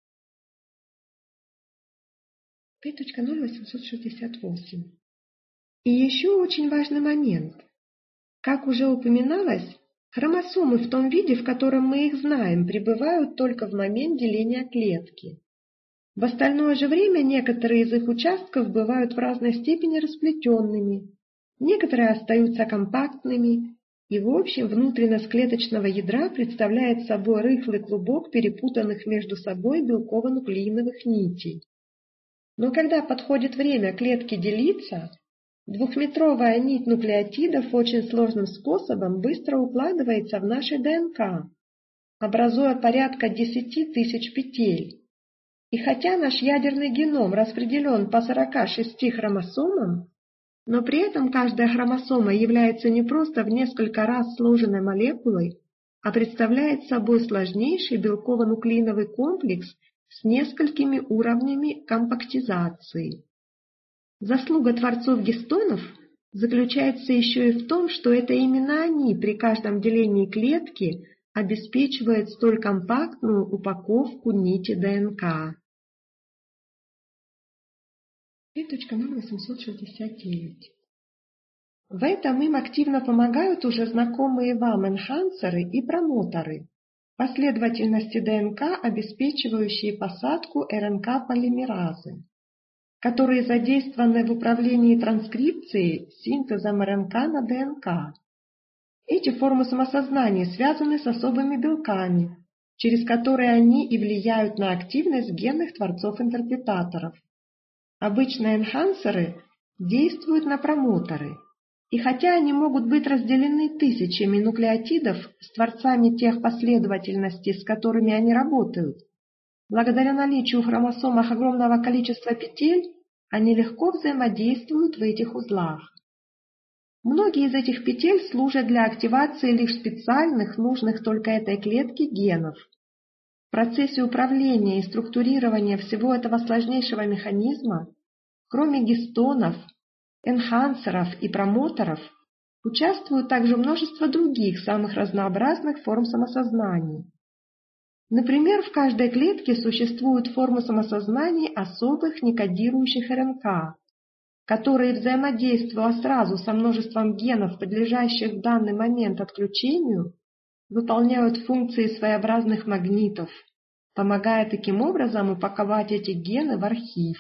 Speaker 1: 5.0868. И еще очень важный момент. Как уже упоминалось, хромосомы в том виде, в котором мы их знаем, пребывают только в момент деления клетки. В остальное же время некоторые из их участков бывают в разной степени расплетенными, некоторые остаются компактными, и в общем внутренность клеточного ядра представляет собой рыхлый клубок перепутанных между собой белково-нуклеиновых нитей. Но когда подходит время клетки делиться, двухметровая нить нуклеотидов очень сложным способом быстро укладывается в нашей ДНК, образуя порядка 10 тысяч петель. И хотя наш ядерный геном распределен по 46 хромосомам, Но при этом каждая хромосома является не просто в несколько раз сложенной молекулой, а представляет собой сложнейший белково-нуклеиновый комплекс с несколькими уровнями компактизации. Заслуга творцов гистонов заключается еще и в том, что это именно они при каждом делении клетки обеспечивают столь компактную упаковку нити ДНК. Клеточка номер 869. В этом им активно помогают уже знакомые вам энхансеры и промоторы, последовательности ДНК, обеспечивающие посадку РНК-полимеразы, которые задействованы в управлении транскрипцией, синтезом РНК на ДНК. Эти формы самосознания связаны с особыми белками, через которые они и влияют на активность генных творцов-интерпретаторов. Обычно энхансеры действуют на промоторы, и хотя они могут быть разделены тысячами нуклеотидов с творцами тех последовательностей, с которыми они работают, благодаря наличию в хромосомах огромного количества петель, они легко взаимодействуют в этих узлах. Многие из этих петель служат для активации лишь специальных, нужных только этой клетке генов. В процессе управления и структурирования всего этого сложнейшего механизма, кроме гистонов, энхансеров и промоторов, участвуют также множество других самых разнообразных форм самосознания. Например, в каждой клетке существуют формы самосознаний особых некодирующих РНК, которые, взаимодействуя сразу со множеством генов, подлежащих в данный момент отключению, выполняют функции своеобразных магнитов, помогая таким образом упаковать эти гены в архив.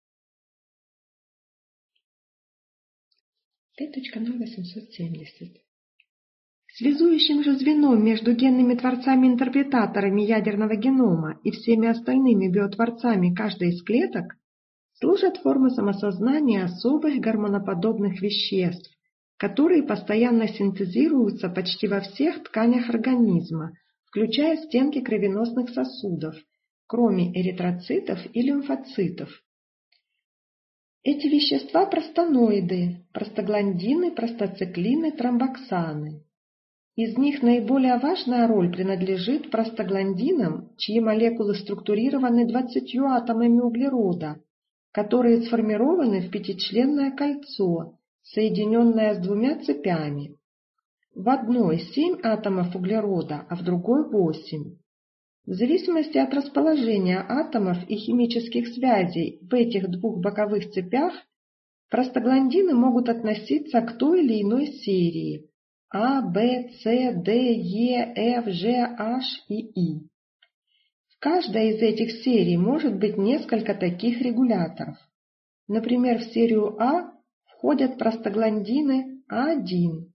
Speaker 1: Клеточка номер 870. Связующим же звеном между генными творцами-интерпретаторами ядерного генома и всеми остальными биотворцами каждой из клеток служат формы самосознания особых гормоноподобных веществ, которые постоянно синтезируются почти во всех тканях организма, включая стенки кровеносных сосудов, кроме эритроцитов и лимфоцитов. Эти вещества простоноиды, простагландины, простациклины, тромбоксаны. Из них наиболее важная роль принадлежит простагландинам, чьи молекулы структурированы 20 атомами углерода, которые сформированы в пятичленное кольцо, соединенное с 2 цепями. В одной 7 атомов углерода, а в другой 8. В зависимости от расположения атомов и химических связей в этих 2 боковых цепях, простагландины могут относиться к той или иной серии А, Б, С, Д, Е, Ф, Ж, H и И. В каждой из этих серий может быть несколько таких регуляторов. Например, в серию А входят простагландины А1,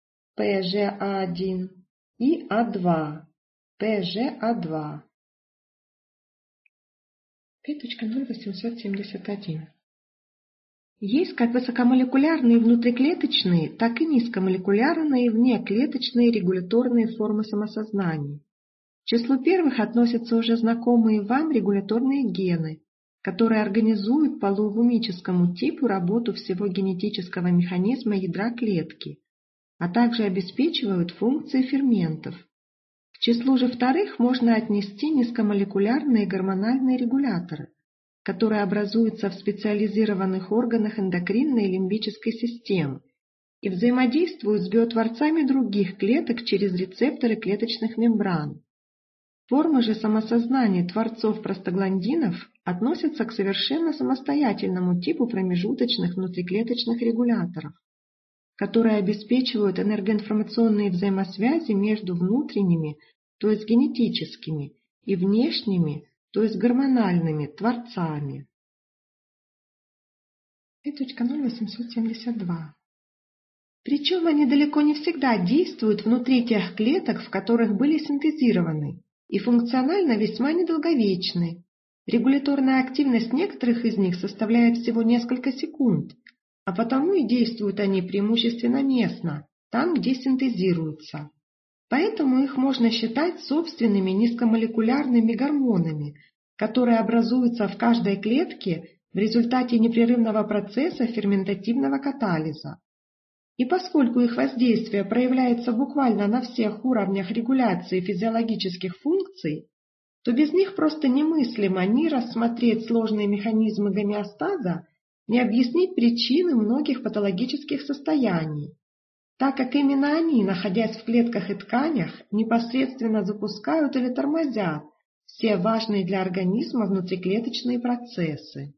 Speaker 1: ПЖА1 и А2, ПЖА2. Клеточка 0871. Есть как высокомолекулярные внутриклеточные, так и низкомолекулярные внеклеточные регуляторные формы самосознания. К числу первых относятся уже знакомые вам регуляторные гены, которые организуют по лоувумическому типу работу всего генетического механизма ядра клетки, а также обеспечивают функции ферментов. К числу же вторых можно отнести низкомолекулярные гормональные регуляторы, которые образуются в специализированных органах эндокринной и лимбической системы и взаимодействуют с биотворцами других клеток через рецепторы клеточных мембран. Формы же самосознания творцов простагландинов относятся к совершенно самостоятельному типу промежуточных внутриклеточных регуляторов, которые обеспечивают энергоинформационные взаимосвязи между внутренними, то есть генетическими, и внешними, то есть гормональными творцами. Клеточка номер 772. Причем они далеко не всегда действуют внутри тех клеток, в которых были синтезированы, и функционально весьма недолговечны. Регуляторная активность некоторых из них составляет всего несколько секунд, а потому и действуют они преимущественно местно, там, где синтезируются. Поэтому их можно считать собственными низкомолекулярными гормонами, которые образуются в каждой клетке в результате непрерывного процесса ферментативного катализа. И поскольку их воздействие проявляется буквально на всех уровнях регуляции физиологических функций, то без них просто немыслимо ни рассмотреть сложные механизмы гомеостаза, ни объяснить причины многих патологических состояний, так как именно они, находясь в клетках и тканях, непосредственно запускают или тормозят все важные для организма внутриклеточные процессы.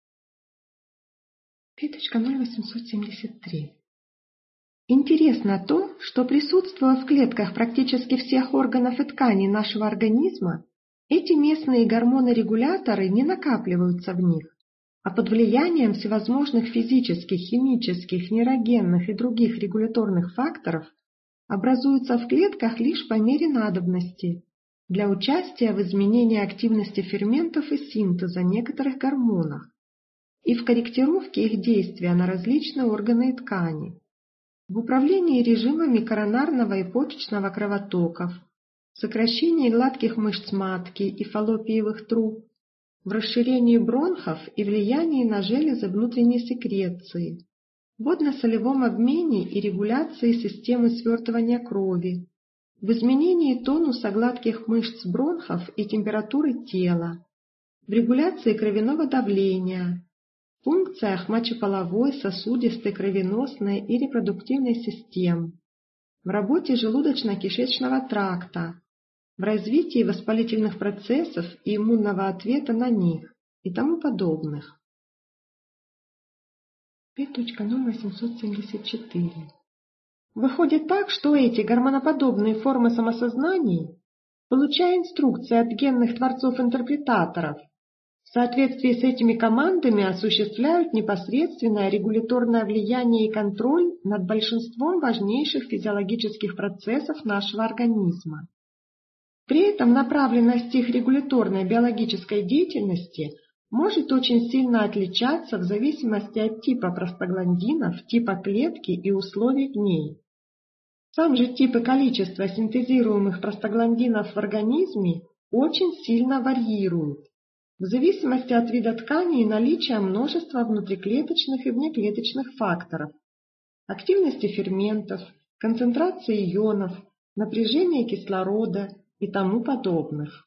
Speaker 1: 5.0873. Интересно то, что, присутствуя в клетках практически всех органов и тканей нашего организма, эти местные гормоны-регуляторы не накапливаются в них, а под влиянием всевозможных физических, химических, нейрогенных и других регуляторных факторов образуются в клетках лишь по мере надобности для участия в изменении активности ферментов и синтеза некоторых гормонов и в корректировке их действия на различные органы и ткани, в управлении режимами коронарного и почечного кровотоков, сокращении гладких мышц матки и фаллопиевых труб, в расширении бронхов и влиянии на железы внутренней секреции, водно-солевом обмене и регуляции системы свертывания крови, в изменении тонуса гладких мышц бронхов и температуры тела, в регуляции кровяного давления, функциях мочеполовой, сосудистой, кровеносной и репродуктивной систем, в работе желудочно-кишечного тракта, в развитии воспалительных процессов и иммунного ответа на них и тому подобных. 5.0874. Выходит так, что эти гормоноподобные формы самосознаний, получая инструкции от генных творцов-интерпретаторов, в соответствии с этими командами осуществляют непосредственное регуляторное влияние и контроль над большинством важнейших физиологических процессов нашего организма. При этом направленность их регуляторной биологической деятельности может очень сильно отличаться в зависимости от типа простагландинов, типа клетки и условий в ней. Сам же тип и количество синтезируемых простагландинов в организме очень сильно варьируют, в зависимости от вида ткани и наличия множества внутриклеточных и внеклеточных факторов, активности ферментов, концентрации ионов, напряжения кислорода и тому подобных.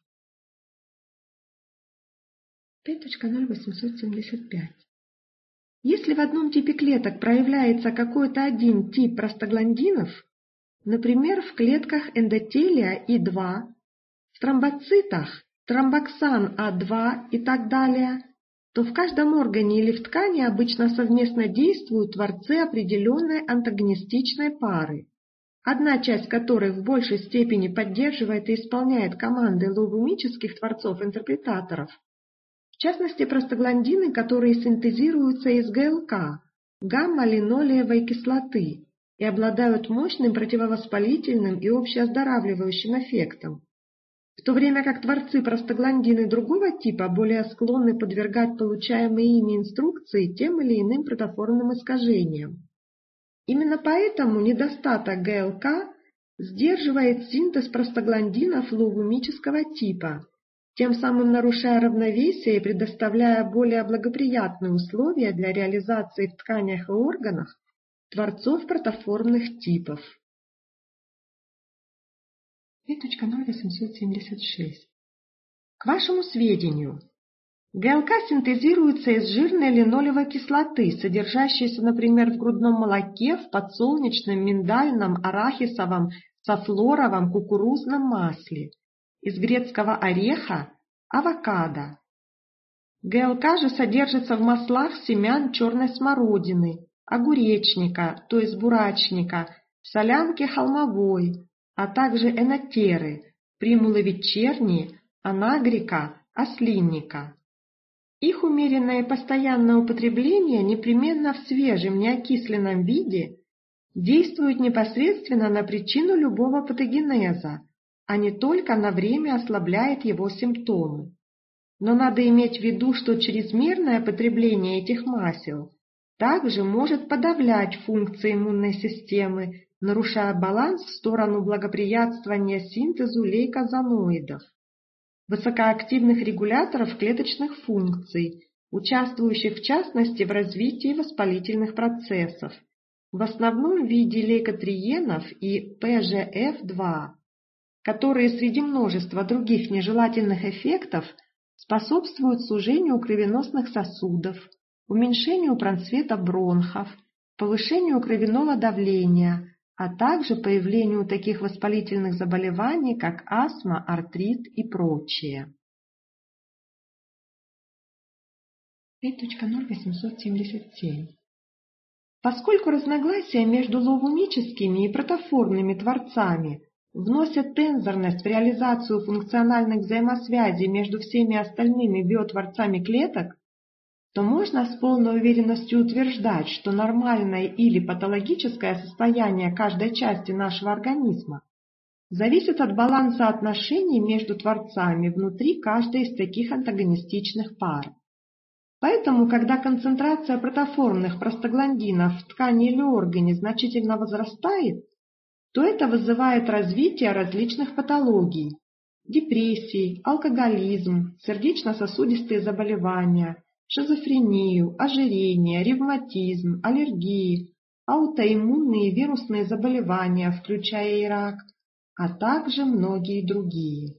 Speaker 1: 5.0875. Если в одном типе клеток проявляется какой-то один тип простагландинов, например, в клетках эндотелия И2, в тромбоцитах тромбоксан А2 и так далее, то в каждом органе или в ткани обычно совместно действуют творцы определенной антагонистичной пары, одна часть которой в большей степени поддерживает и исполняет команды лоубумических творцов-интерпретаторов, в частности простагландины, которые синтезируются из ГЛК, гамма-линолеевой кислоты, и обладают мощным противовоспалительным и общеоздоравливающим эффектом, в то время как творцы простагландины другого типа более склонны подвергать получаемые ими инструкции тем или иным протоформным искажениям. Именно поэтому недостаток ГЛК сдерживает синтез простагландинов лоубумического типа, тем самым нарушая равновесие и предоставляя более благоприятные условия для реализации в тканях и органах творцов протоформных типов. 5.0876. К вашему сведению, ГЛК синтезируется из жирной линолевой кислоты, содержащейся, например, в грудном молоке, в подсолнечном, миндальном, арахисовом, софлоровом, кукурузном масле, из грецкого ореха, авокадо. ГЛК же содержится в маслах семян черной смородины, огуречника, то есть бурачника, солянки холмовой, а также энотеры, примулы вечерние, анагрика, ослинника. Их умеренное и постоянное употребление непременно в свежем неокисленном виде действует непосредственно на причину любого патогенеза, а не только на время ослабляет его симптомы. Но надо иметь в виду, что чрезмерное потребление этих масел также может подавлять функции иммунной системы, нарушая баланс в сторону благоприятствования синтезу лейкозаноидов, высокоактивных регуляторов клеточных функций участвующих в частности в развитии воспалительных процессов, в основном в виде лейкотриенов и ПЖФ-2, которые среди множества других нежелательных эффектов способствуют сужению кровеносных сосудов, уменьшению просвета бронхов, повышению кровяного давления, а также появлению таких воспалительных заболеваний, как астма, артрит и прочее. 5.0877. Поскольку разногласия между логовумическими и протоформными творцами вносят тензорность в реализацию функциональных взаимосвязей между всеми остальными биотворцами клеток, то можно с полной уверенностью утверждать, что нормальное или патологическое состояние каждой части нашего организма зависит от баланса отношений между творцами внутри каждой из таких антагонистичных пар. Поэтому, когда концентрация протоформных простагландинов в ткани или органе значительно возрастает, то это вызывает развитие различных патологий – депрессий, алкоголизм, сердечно-сосудистые заболевания, шизофрению, ожирение, ревматизм, аллергии, аутоиммунные вирусные заболевания, включая и рак, а также многие другие.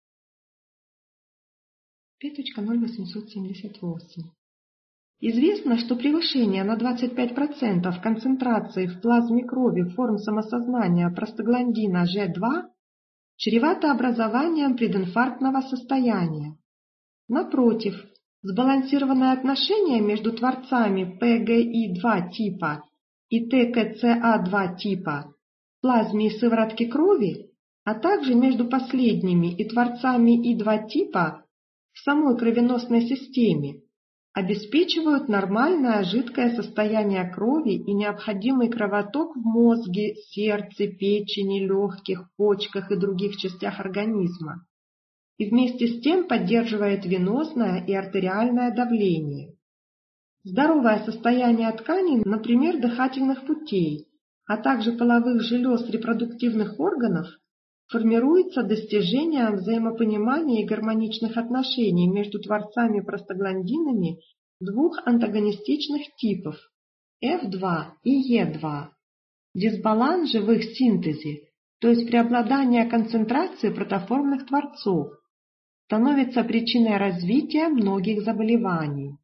Speaker 1: 5.0878. Известно, что превышение на 25% концентрации в плазме крови форм самосознания простагландина G2 чревато образованием прединфарктного состояния. Напротив, сбалансированное отношение между творцами PGI-2 типа и TKCA2 типа в плазме и сыворотке крови, а также между последними и творцами И2 типа в самой кровеносной системе, обеспечивают нормальное жидкое состояние крови и необходимый кровоток в мозге, сердце, печени, легких, почках и других частях организма, и вместе с тем поддерживает венозное и артериальное давление. Здоровое состояние тканей, например, дыхательных путей, а также половых желез репродуктивных органов, формируется достижением взаимопонимания и гармоничных отношений между творцами-простагландинами двух антагонистичных типов F2 и E2. Дисбаланс же в их синтезе, то есть преобладание концентрации протоформных творцов, становится причиной развития многих заболеваний.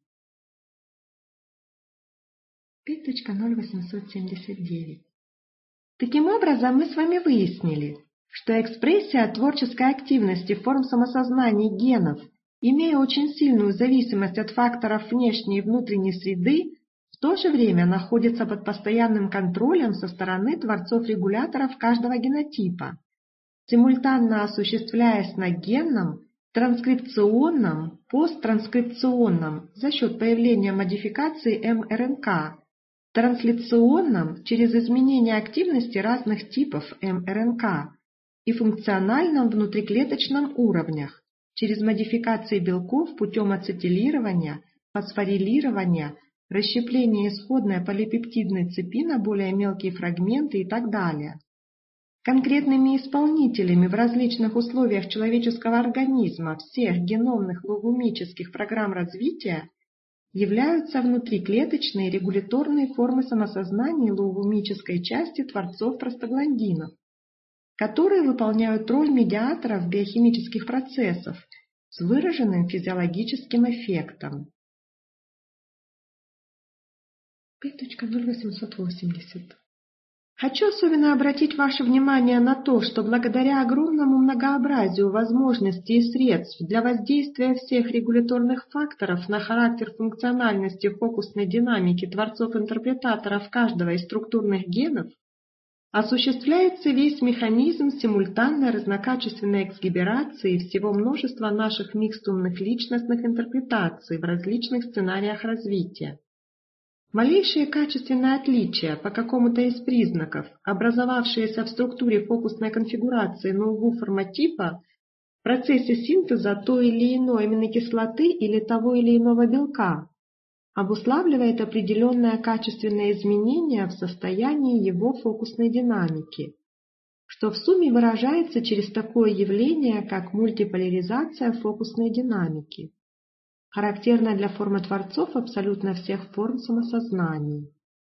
Speaker 1: 5.0879. Таким образом, мы с вами выяснили, что экспрессия творческой активности форм самосознания генов, имея очень сильную зависимость от факторов внешней и внутренней среды, в то же время находится под постоянным контролем со стороны творцов-регуляторов каждого генотипа, симультанно осуществляясь на генном, транскрипционном, посттранскрипционном за счет появления модификации мРНК, трансляционном через изменение активности разных типов мРНК и функциональном внутриклеточном уровнях через модификации белков путем ацетилирования, фосфорилирования, расщепления исходной полипептидной цепи на более мелкие фрагменты и так далее. Конкретными исполнителями в различных условиях человеческого организма всех геномных логовумических программ развития являются внутриклеточные регуляторные формы самосознания логовумической части творцов простагландинов, которые выполняют роль медиаторов биохимических процессов с выраженным физиологическим эффектом. 5.0880. Хочу особенно обратить ваше внимание на то, что благодаря огромному многообразию возможностей и средств для воздействия всех регуляторных факторов на характер функциональности фокусной динамики творцов-интерпретаторов каждого из структурных генов, осуществляется весь механизм симультанной разнокачественной эксгиберации всего множества наших микстумных личностных интерпретаций в различных сценариях развития. Малейшие качественные отличия по какому-то из признаков, образовавшиеся в структуре фокусной конфигурации на углу форматипа в процессе синтеза той или иной аминокислоты или того или иного белка, обуславливает определенное качественное изменение в состоянии его фокусной динамики, что в сумме выражается через такое явление, как мультиполяризация фокусной динамики. характерное для формотворцов абсолютно всех форм самосознания.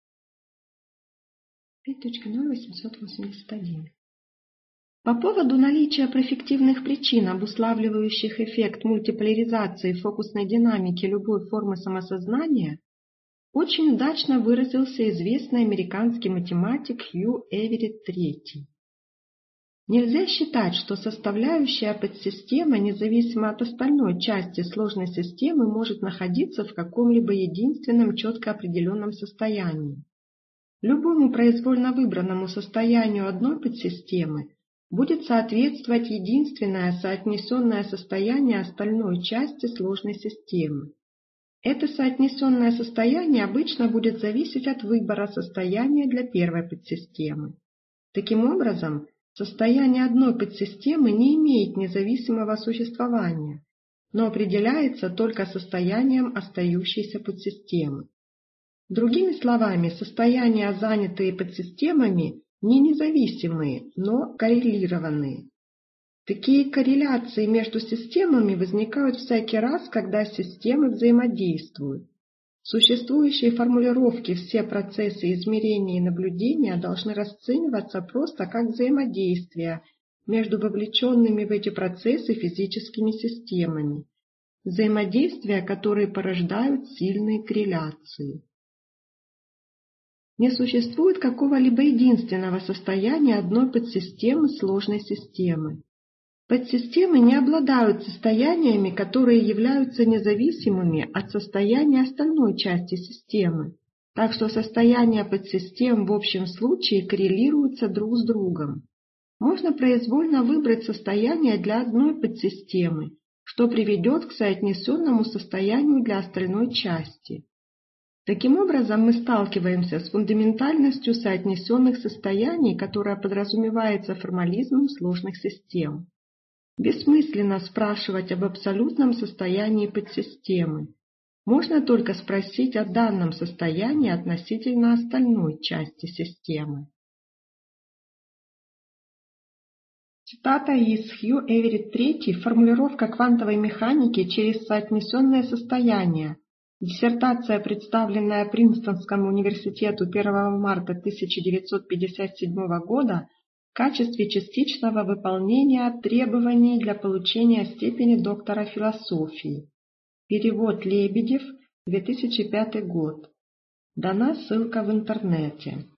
Speaker 1: 5.0881. По поводу наличия профективных причин, обуславливающих эффект мультиполяризации фокусной динамики любой формы самосознания, очень удачно выразился известный американский математик Хью Эверетт III. Нельзя считать, что составляющая подсистемы, независимо от остальной части сложной системы, может находиться в каком-либо единственном четко определенном состоянии. Любому произвольно выбранному состоянию одной подсистемы будет соответствовать единственное соотнесенное состояние остальной части сложной системы. Это соотнесенное состояние обычно будет зависеть от выбора состояния для первой подсистемы. Таким образом, состояние одной подсистемы не имеет независимого существования, но определяется только состоянием остающейся подсистемы. Другими словами, состояния, занятые подсистемами, не независимые, но коррелированные. Такие корреляции между системами возникают всякий раз, когда системы взаимодействуют. Существующие формулировки «все процессы измерения и наблюдения» должны расцениваться просто как взаимодействие между вовлеченными в эти процессы физическими системами, взаимодействия, которые порождают сильные корреляции. Не существует какого-либо единственного состояния одной подсистемы сложной системы. Подсистемы не обладают состояниями, которые являются независимыми от состояния остальной части системы, так что состояния подсистем в общем случае коррелируются друг с другом. Можно произвольно выбрать состояние для одной подсистемы, что приведет к соотнесенному состоянию для остальной части. Таким образом, мы сталкиваемся с фундаментальностью соотнесенных состояний, которая подразумевается формализмом сложных систем. Бессмысленно спрашивать об абсолютном состоянии подсистемы. Можно только спросить о данном состоянии относительно остальной части системы. Цитата из Хью Эверетт III, формулировка квантовой механики через соотнесенное состояние. Диссертация, представленная Принстонскому университету 1 марта 1957 года в качестве частичного выполнения требований для получения степени доктора философии. Перевод Лебедев, 2005 год. Дана ссылка в интернете.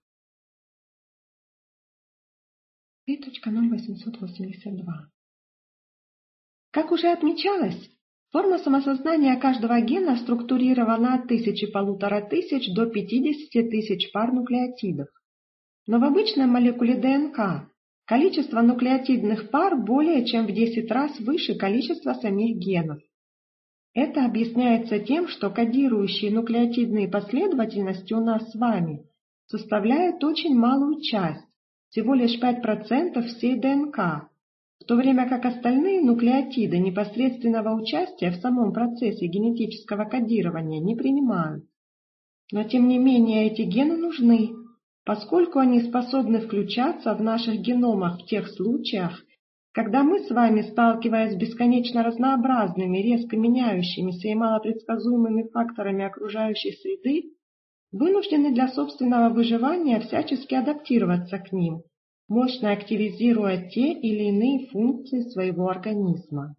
Speaker 1: 3.0882. Как уже отмечалось, форма самосознания каждого гена структурирована от 1000–1500 до 50 тысяч пар нуклеотидов. Но в обычной молекуле ДНК количество нуклеотидных пар более чем в 10 раз выше количества самих генов. Это объясняется тем, что кодирующие нуклеотидные последовательности у нас с вами составляют очень малую часть, всего лишь 5% всей ДНК, в то время как остальные нуклеотиды непосредственного участия в самом процессе генетического кодирования не принимают. Но тем не менее эти гены нужны, поскольку они способны включаться в наших геномах в тех случаях, когда мы с вами, сталкиваясь с бесконечно разнообразными, резко меняющимися и малопредсказуемыми факторами окружающей среды, вынуждены для собственного выживания всячески адаптироваться к ним, мощно активизируя те или иные функции своего организма.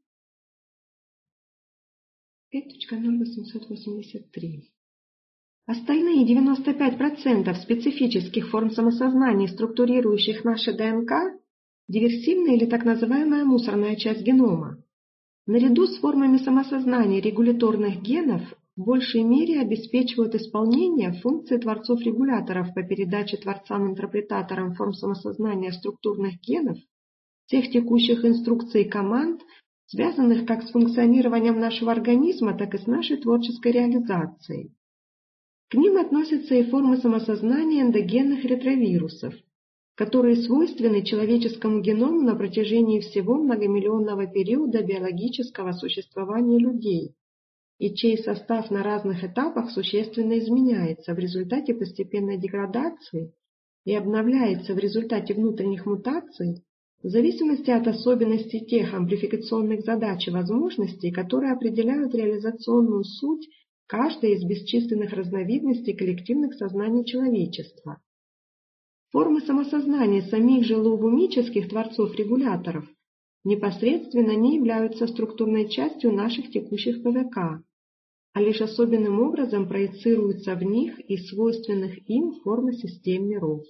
Speaker 1: 5.0883. Остальные 95% специфических форм самосознания, структурирующих наши ДНК, диверсивная или так называемая мусорная часть генома, наряду с формами самосознания регуляторных генов в большей мере обеспечивают исполнение функций творцов-регуляторов по передаче творцам-интерпретаторам форм самосознания структурных генов, всех текущих инструкций и команд, связанных как с функционированием нашего организма, так и с нашей творческой реализацией. К ним относятся и формы самосознания эндогенных ретровирусов, которые свойственны человеческому геному на протяжении всего многомиллионного периода биологического существования людей, и чей состав на разных этапах существенно изменяется в результате постепенной деградации и обновляется в результате внутренних мутаций в зависимости от особенностей тех амплификационных задач и возможностей, которые определяют реализационную суть каждой из бесчисленных разновидностей коллективных сознаний человечества. Формы самосознания самих же лоубумических творцов-регуляторов непосредственно не являются структурной частью наших текущих ПВК, а лишь особенным образом проецируются в них и свойственных им формы систем миров.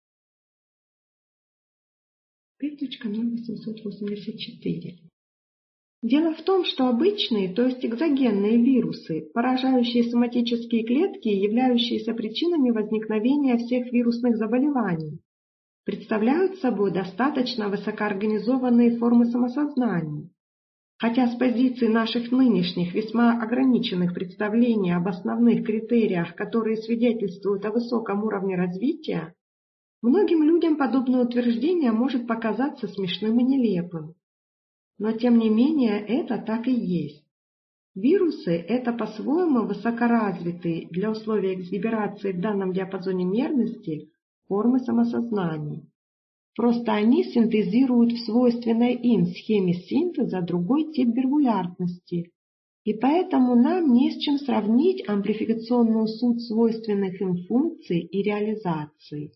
Speaker 1: 5.0884. Дело в том, что обычные, то есть экзогенные вирусы, поражающие соматические клетки, являющиеся причинами возникновения всех вирусных заболеваний, представляют собой достаточно высокоорганизованные формы самосознания. Хотя с позиции наших нынешних весьма ограниченных представлений об основных критериях, которые свидетельствуют о высоком уровне развития, многим людям подобное утверждение может показаться смешным и нелепым. Но тем не менее это так и есть. Вирусы – это по-своему высокоразвитые для условий эксгиберации в данном диапазоне мерности формы самосознания. Просто они синтезируют в свойственной им схеме синтеза другой тип виргулярности, и поэтому нам не с чем сравнить амплификационную суть свойственных им функций и реализаций.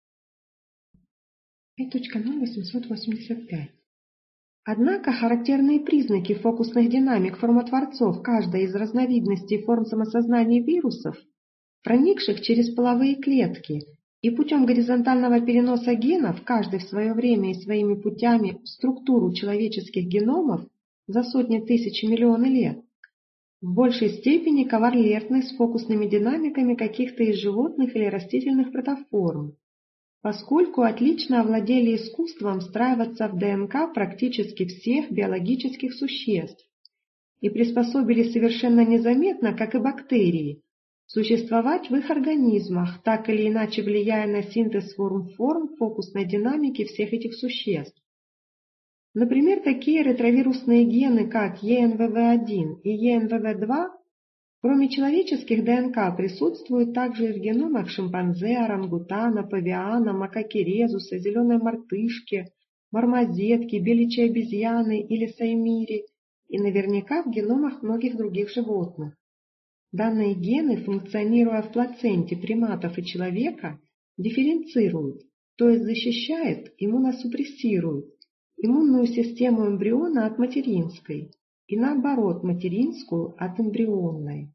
Speaker 1: 5.0885. Однако характерные признаки фокусных динамик формотворцов каждой из разновидностей форм самосознания вирусов, проникших через половые клетки и путем горизонтального переноса генов, каждый в свое время и своими путями, в структуру человеческих геномов за сотни тысяч и миллионы лет, в большей степени ковалентны с фокусными динамиками каких-то из животных или растительных протоформ, поскольку отлично овладели искусством встраиваться в ДНК практически всех биологических существ и приспособились совершенно незаметно, как и бактерии, существовать в их организмах, так или иначе влияя на синтез форм фокусной динамики всех этих существ. Например, такие ретровирусные гены, как ЕНВВ1 и ЕНВВ2, кроме человеческих ДНК, присутствуют также и в геномах шимпанзе, орангутана, павиана, макаки резуса, зеленой мартышки, мармозетки, беличьей обезьяны или саймири, и наверняка в геномах многих других животных. Данные гены, функционируя в плаценте приматов и человека, дифференцируют, то есть защищают, иммуносупрессируют иммунную систему эмбриона от материнской и наоборот материнскую от эмбрионной.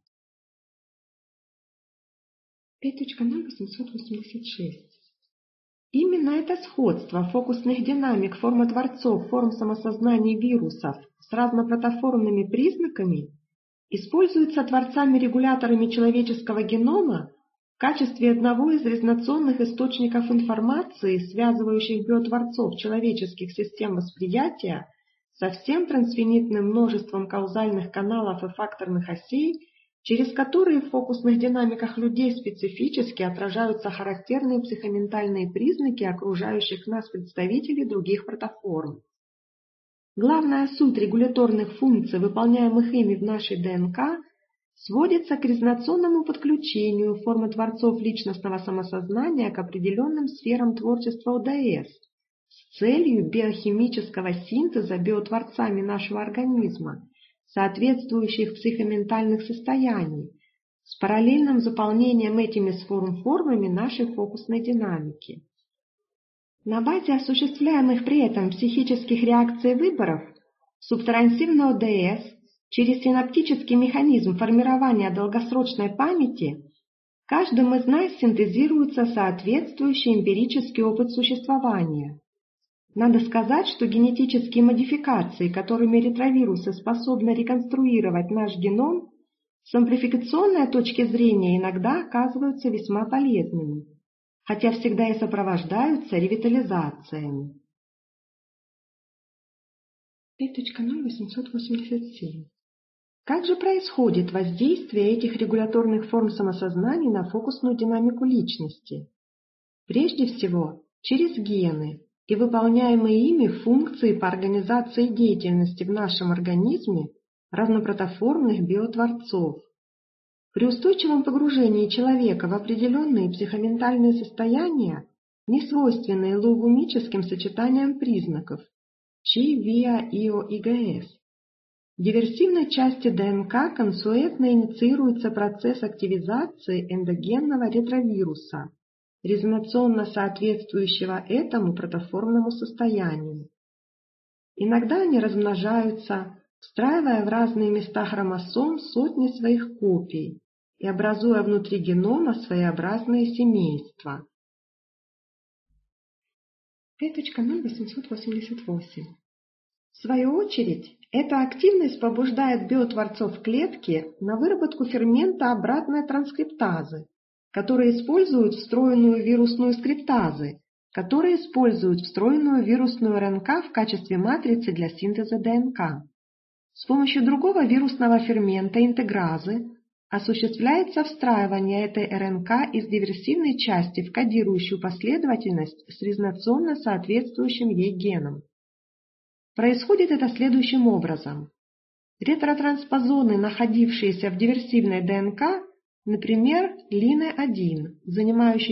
Speaker 1: 5.0886. Именно это сходство фокусных динамик формотворцов форм самосознания вирусов с разнопротоформными признаками используется творцами-регуляторами человеческого генома в качестве одного из резонационных источников информации, связывающих биотворцов человеческих систем восприятия со всем трансфинитным множеством каузальных каналов и факторных осей, через которые в фокусных динамиках людей специфически отражаются характерные психоментальные признаки окружающих нас представителей других протоформ. Главная суть регуляторных функций, выполняемых ими в нашей ДНК, сводится к резонационному подключению формы творцов личностного самосознания к определенным сферам творчества ОДС с целью биохимического синтеза биотворцами нашего организма соответствующих психоментальных состояний, с параллельным заполнением этими формами нашей фокусной динамики. На базе осуществляемых при этом психических реакций выборов, субтрансивный ОДС через синаптический механизм формирования долгосрочной памяти каждым из нас синтезируется соответствующий эмпирический опыт существования. Надо сказать, что генетические модификации, которыми ретровирусы способны реконструировать наш геном, с амплификационной точки зрения иногда оказываются весьма полезными, хотя всегда и сопровождаются ревитализациями. 5.0887. Как же происходит воздействие этих регуляторных форм самосознания на фокусную динамику личности? Прежде всего, через гены и выполняемые ими функции по организации деятельности в нашем организме разнопротоформных биотворцов. При устойчивом погружении человека в определенные психоментальные состояния не свойственные логумическим сочетаниям признаков ЧИ, ВИА, ИО и ГС. В диверсивной части ДНК консуэтно инициируется процесс активизации эндогенного ретровируса, резонационно соответствующего этому протоформному состоянию. Иногда они размножаются, встраивая в разные места хромосом сотни своих копий и образуя внутри генома своеобразные семейства. 5.0888. В свою очередь, эта активность побуждает биотворцов клетки на выработку фермента обратной транскриптазы, который использует встроенную вирусную скриптазы, которые используют встроенную вирусную РНК в качестве матрицы для синтеза ДНК. С помощью другого вирусного фермента интегразы осуществляется встраивание этой РНК из диверсивной части в кодирующую последовательность с резонационно соответствующим ей геном. Происходит это следующим образом. Ретротранспозоны, находившиеся в диверсивной ДНК, например, лины-1, занимающий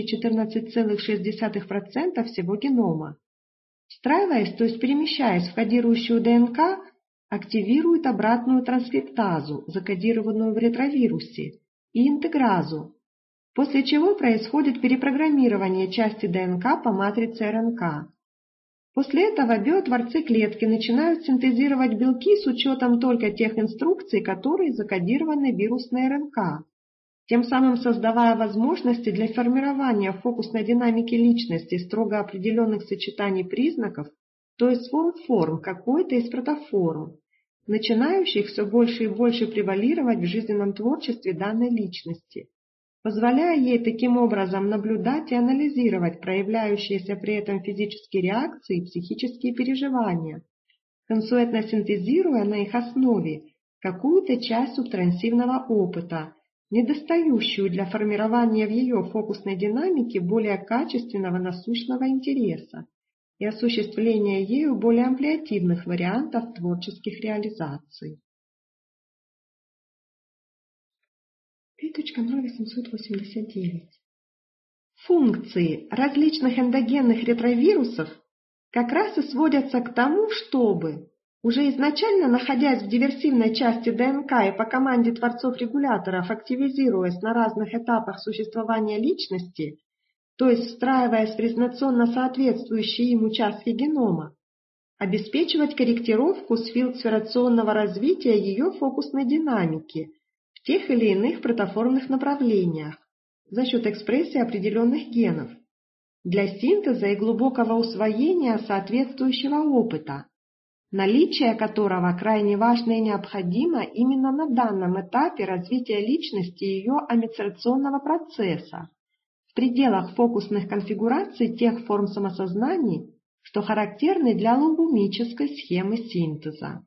Speaker 1: 14,6% всего генома, встраиваясь, то есть перемещаясь в кодирующую ДНК, активирует обратную транскриптазу, закодированную в ретровирусе, и интегразу, после чего происходит перепрограммирование части ДНК по матрице РНК. После этого биотворцы клетки начинают синтезировать белки с учетом только тех инструкций, которые закодированы вирусной РНК, тем самым создавая возможности для формирования фокусной динамики личности строго определенных сочетаний признаков, то есть форм какой-то из протоформ, начинающих все больше и больше превалировать в жизненном творчестве данной личности, позволяя ей таким образом наблюдать и анализировать проявляющиеся при этом физические реакции и психические переживания, консуэтно синтезируя на их основе какую-то часть субтрансивного опыта, недостающую для формирования в ее фокусной динамике более качественного насущного интереса и осуществления ею более амплиативных вариантов творческих реализаций. 5.0889. Функции различных эндогенных ретровирусов как раз и сводятся к тому, чтобы, уже изначально находясь в диверсивной части ДНК и по команде творцов-регуляторов активизируясь на разных этапах существования личности, то есть встраиваясь в резонационно соответствующие им участки генома, обеспечивать корректировку сфилксферационного развития ее фокусной динамики в тех или иных протоформных направлениях за счет экспрессии определенных генов для синтеза и глубокого усвоения соответствующего опыта, наличие которого крайне важно и необходимо именно на данном этапе развития личности и ее амициационного процесса в пределах фокусных конфигураций тех форм самосознаний, что характерны для логумической схемы синтеза.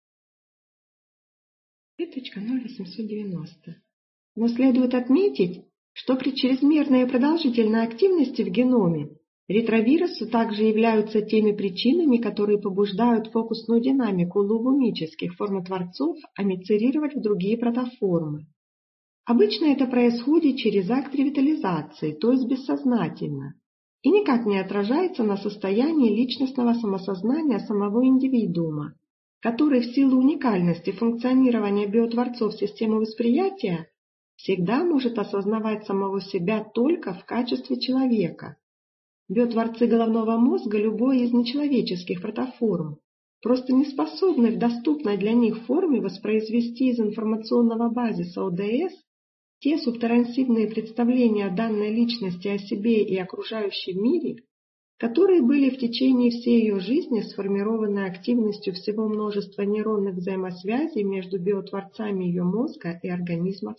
Speaker 1: 5.0890. Но следует отметить, что при чрезмерной и продолжительной активности в геноме ретровирусы также являются теми причинами, которые побуждают фокусную динамику логумических формотворцов амицерировать в другие протоформы. Обычно это происходит через акт ревитализации, то есть бессознательно, и никак не отражается на состоянии личностного самосознания самого индивидуума, который в силу уникальности функционирования биотворцов системы восприятия всегда может осознавать самого себя только в качестве человека. Биотворцы головного мозга любой из нечеловеческих протоформ просто не способны в доступной для них форме воспроизвести из информационного базиса ОДС те субтрансивные представления данной личности о себе и окружающем мире, которые были в течение всей ее жизни сформированы активностью всего множества нейронных взаимосвязей между биотворцами ее мозга и организма в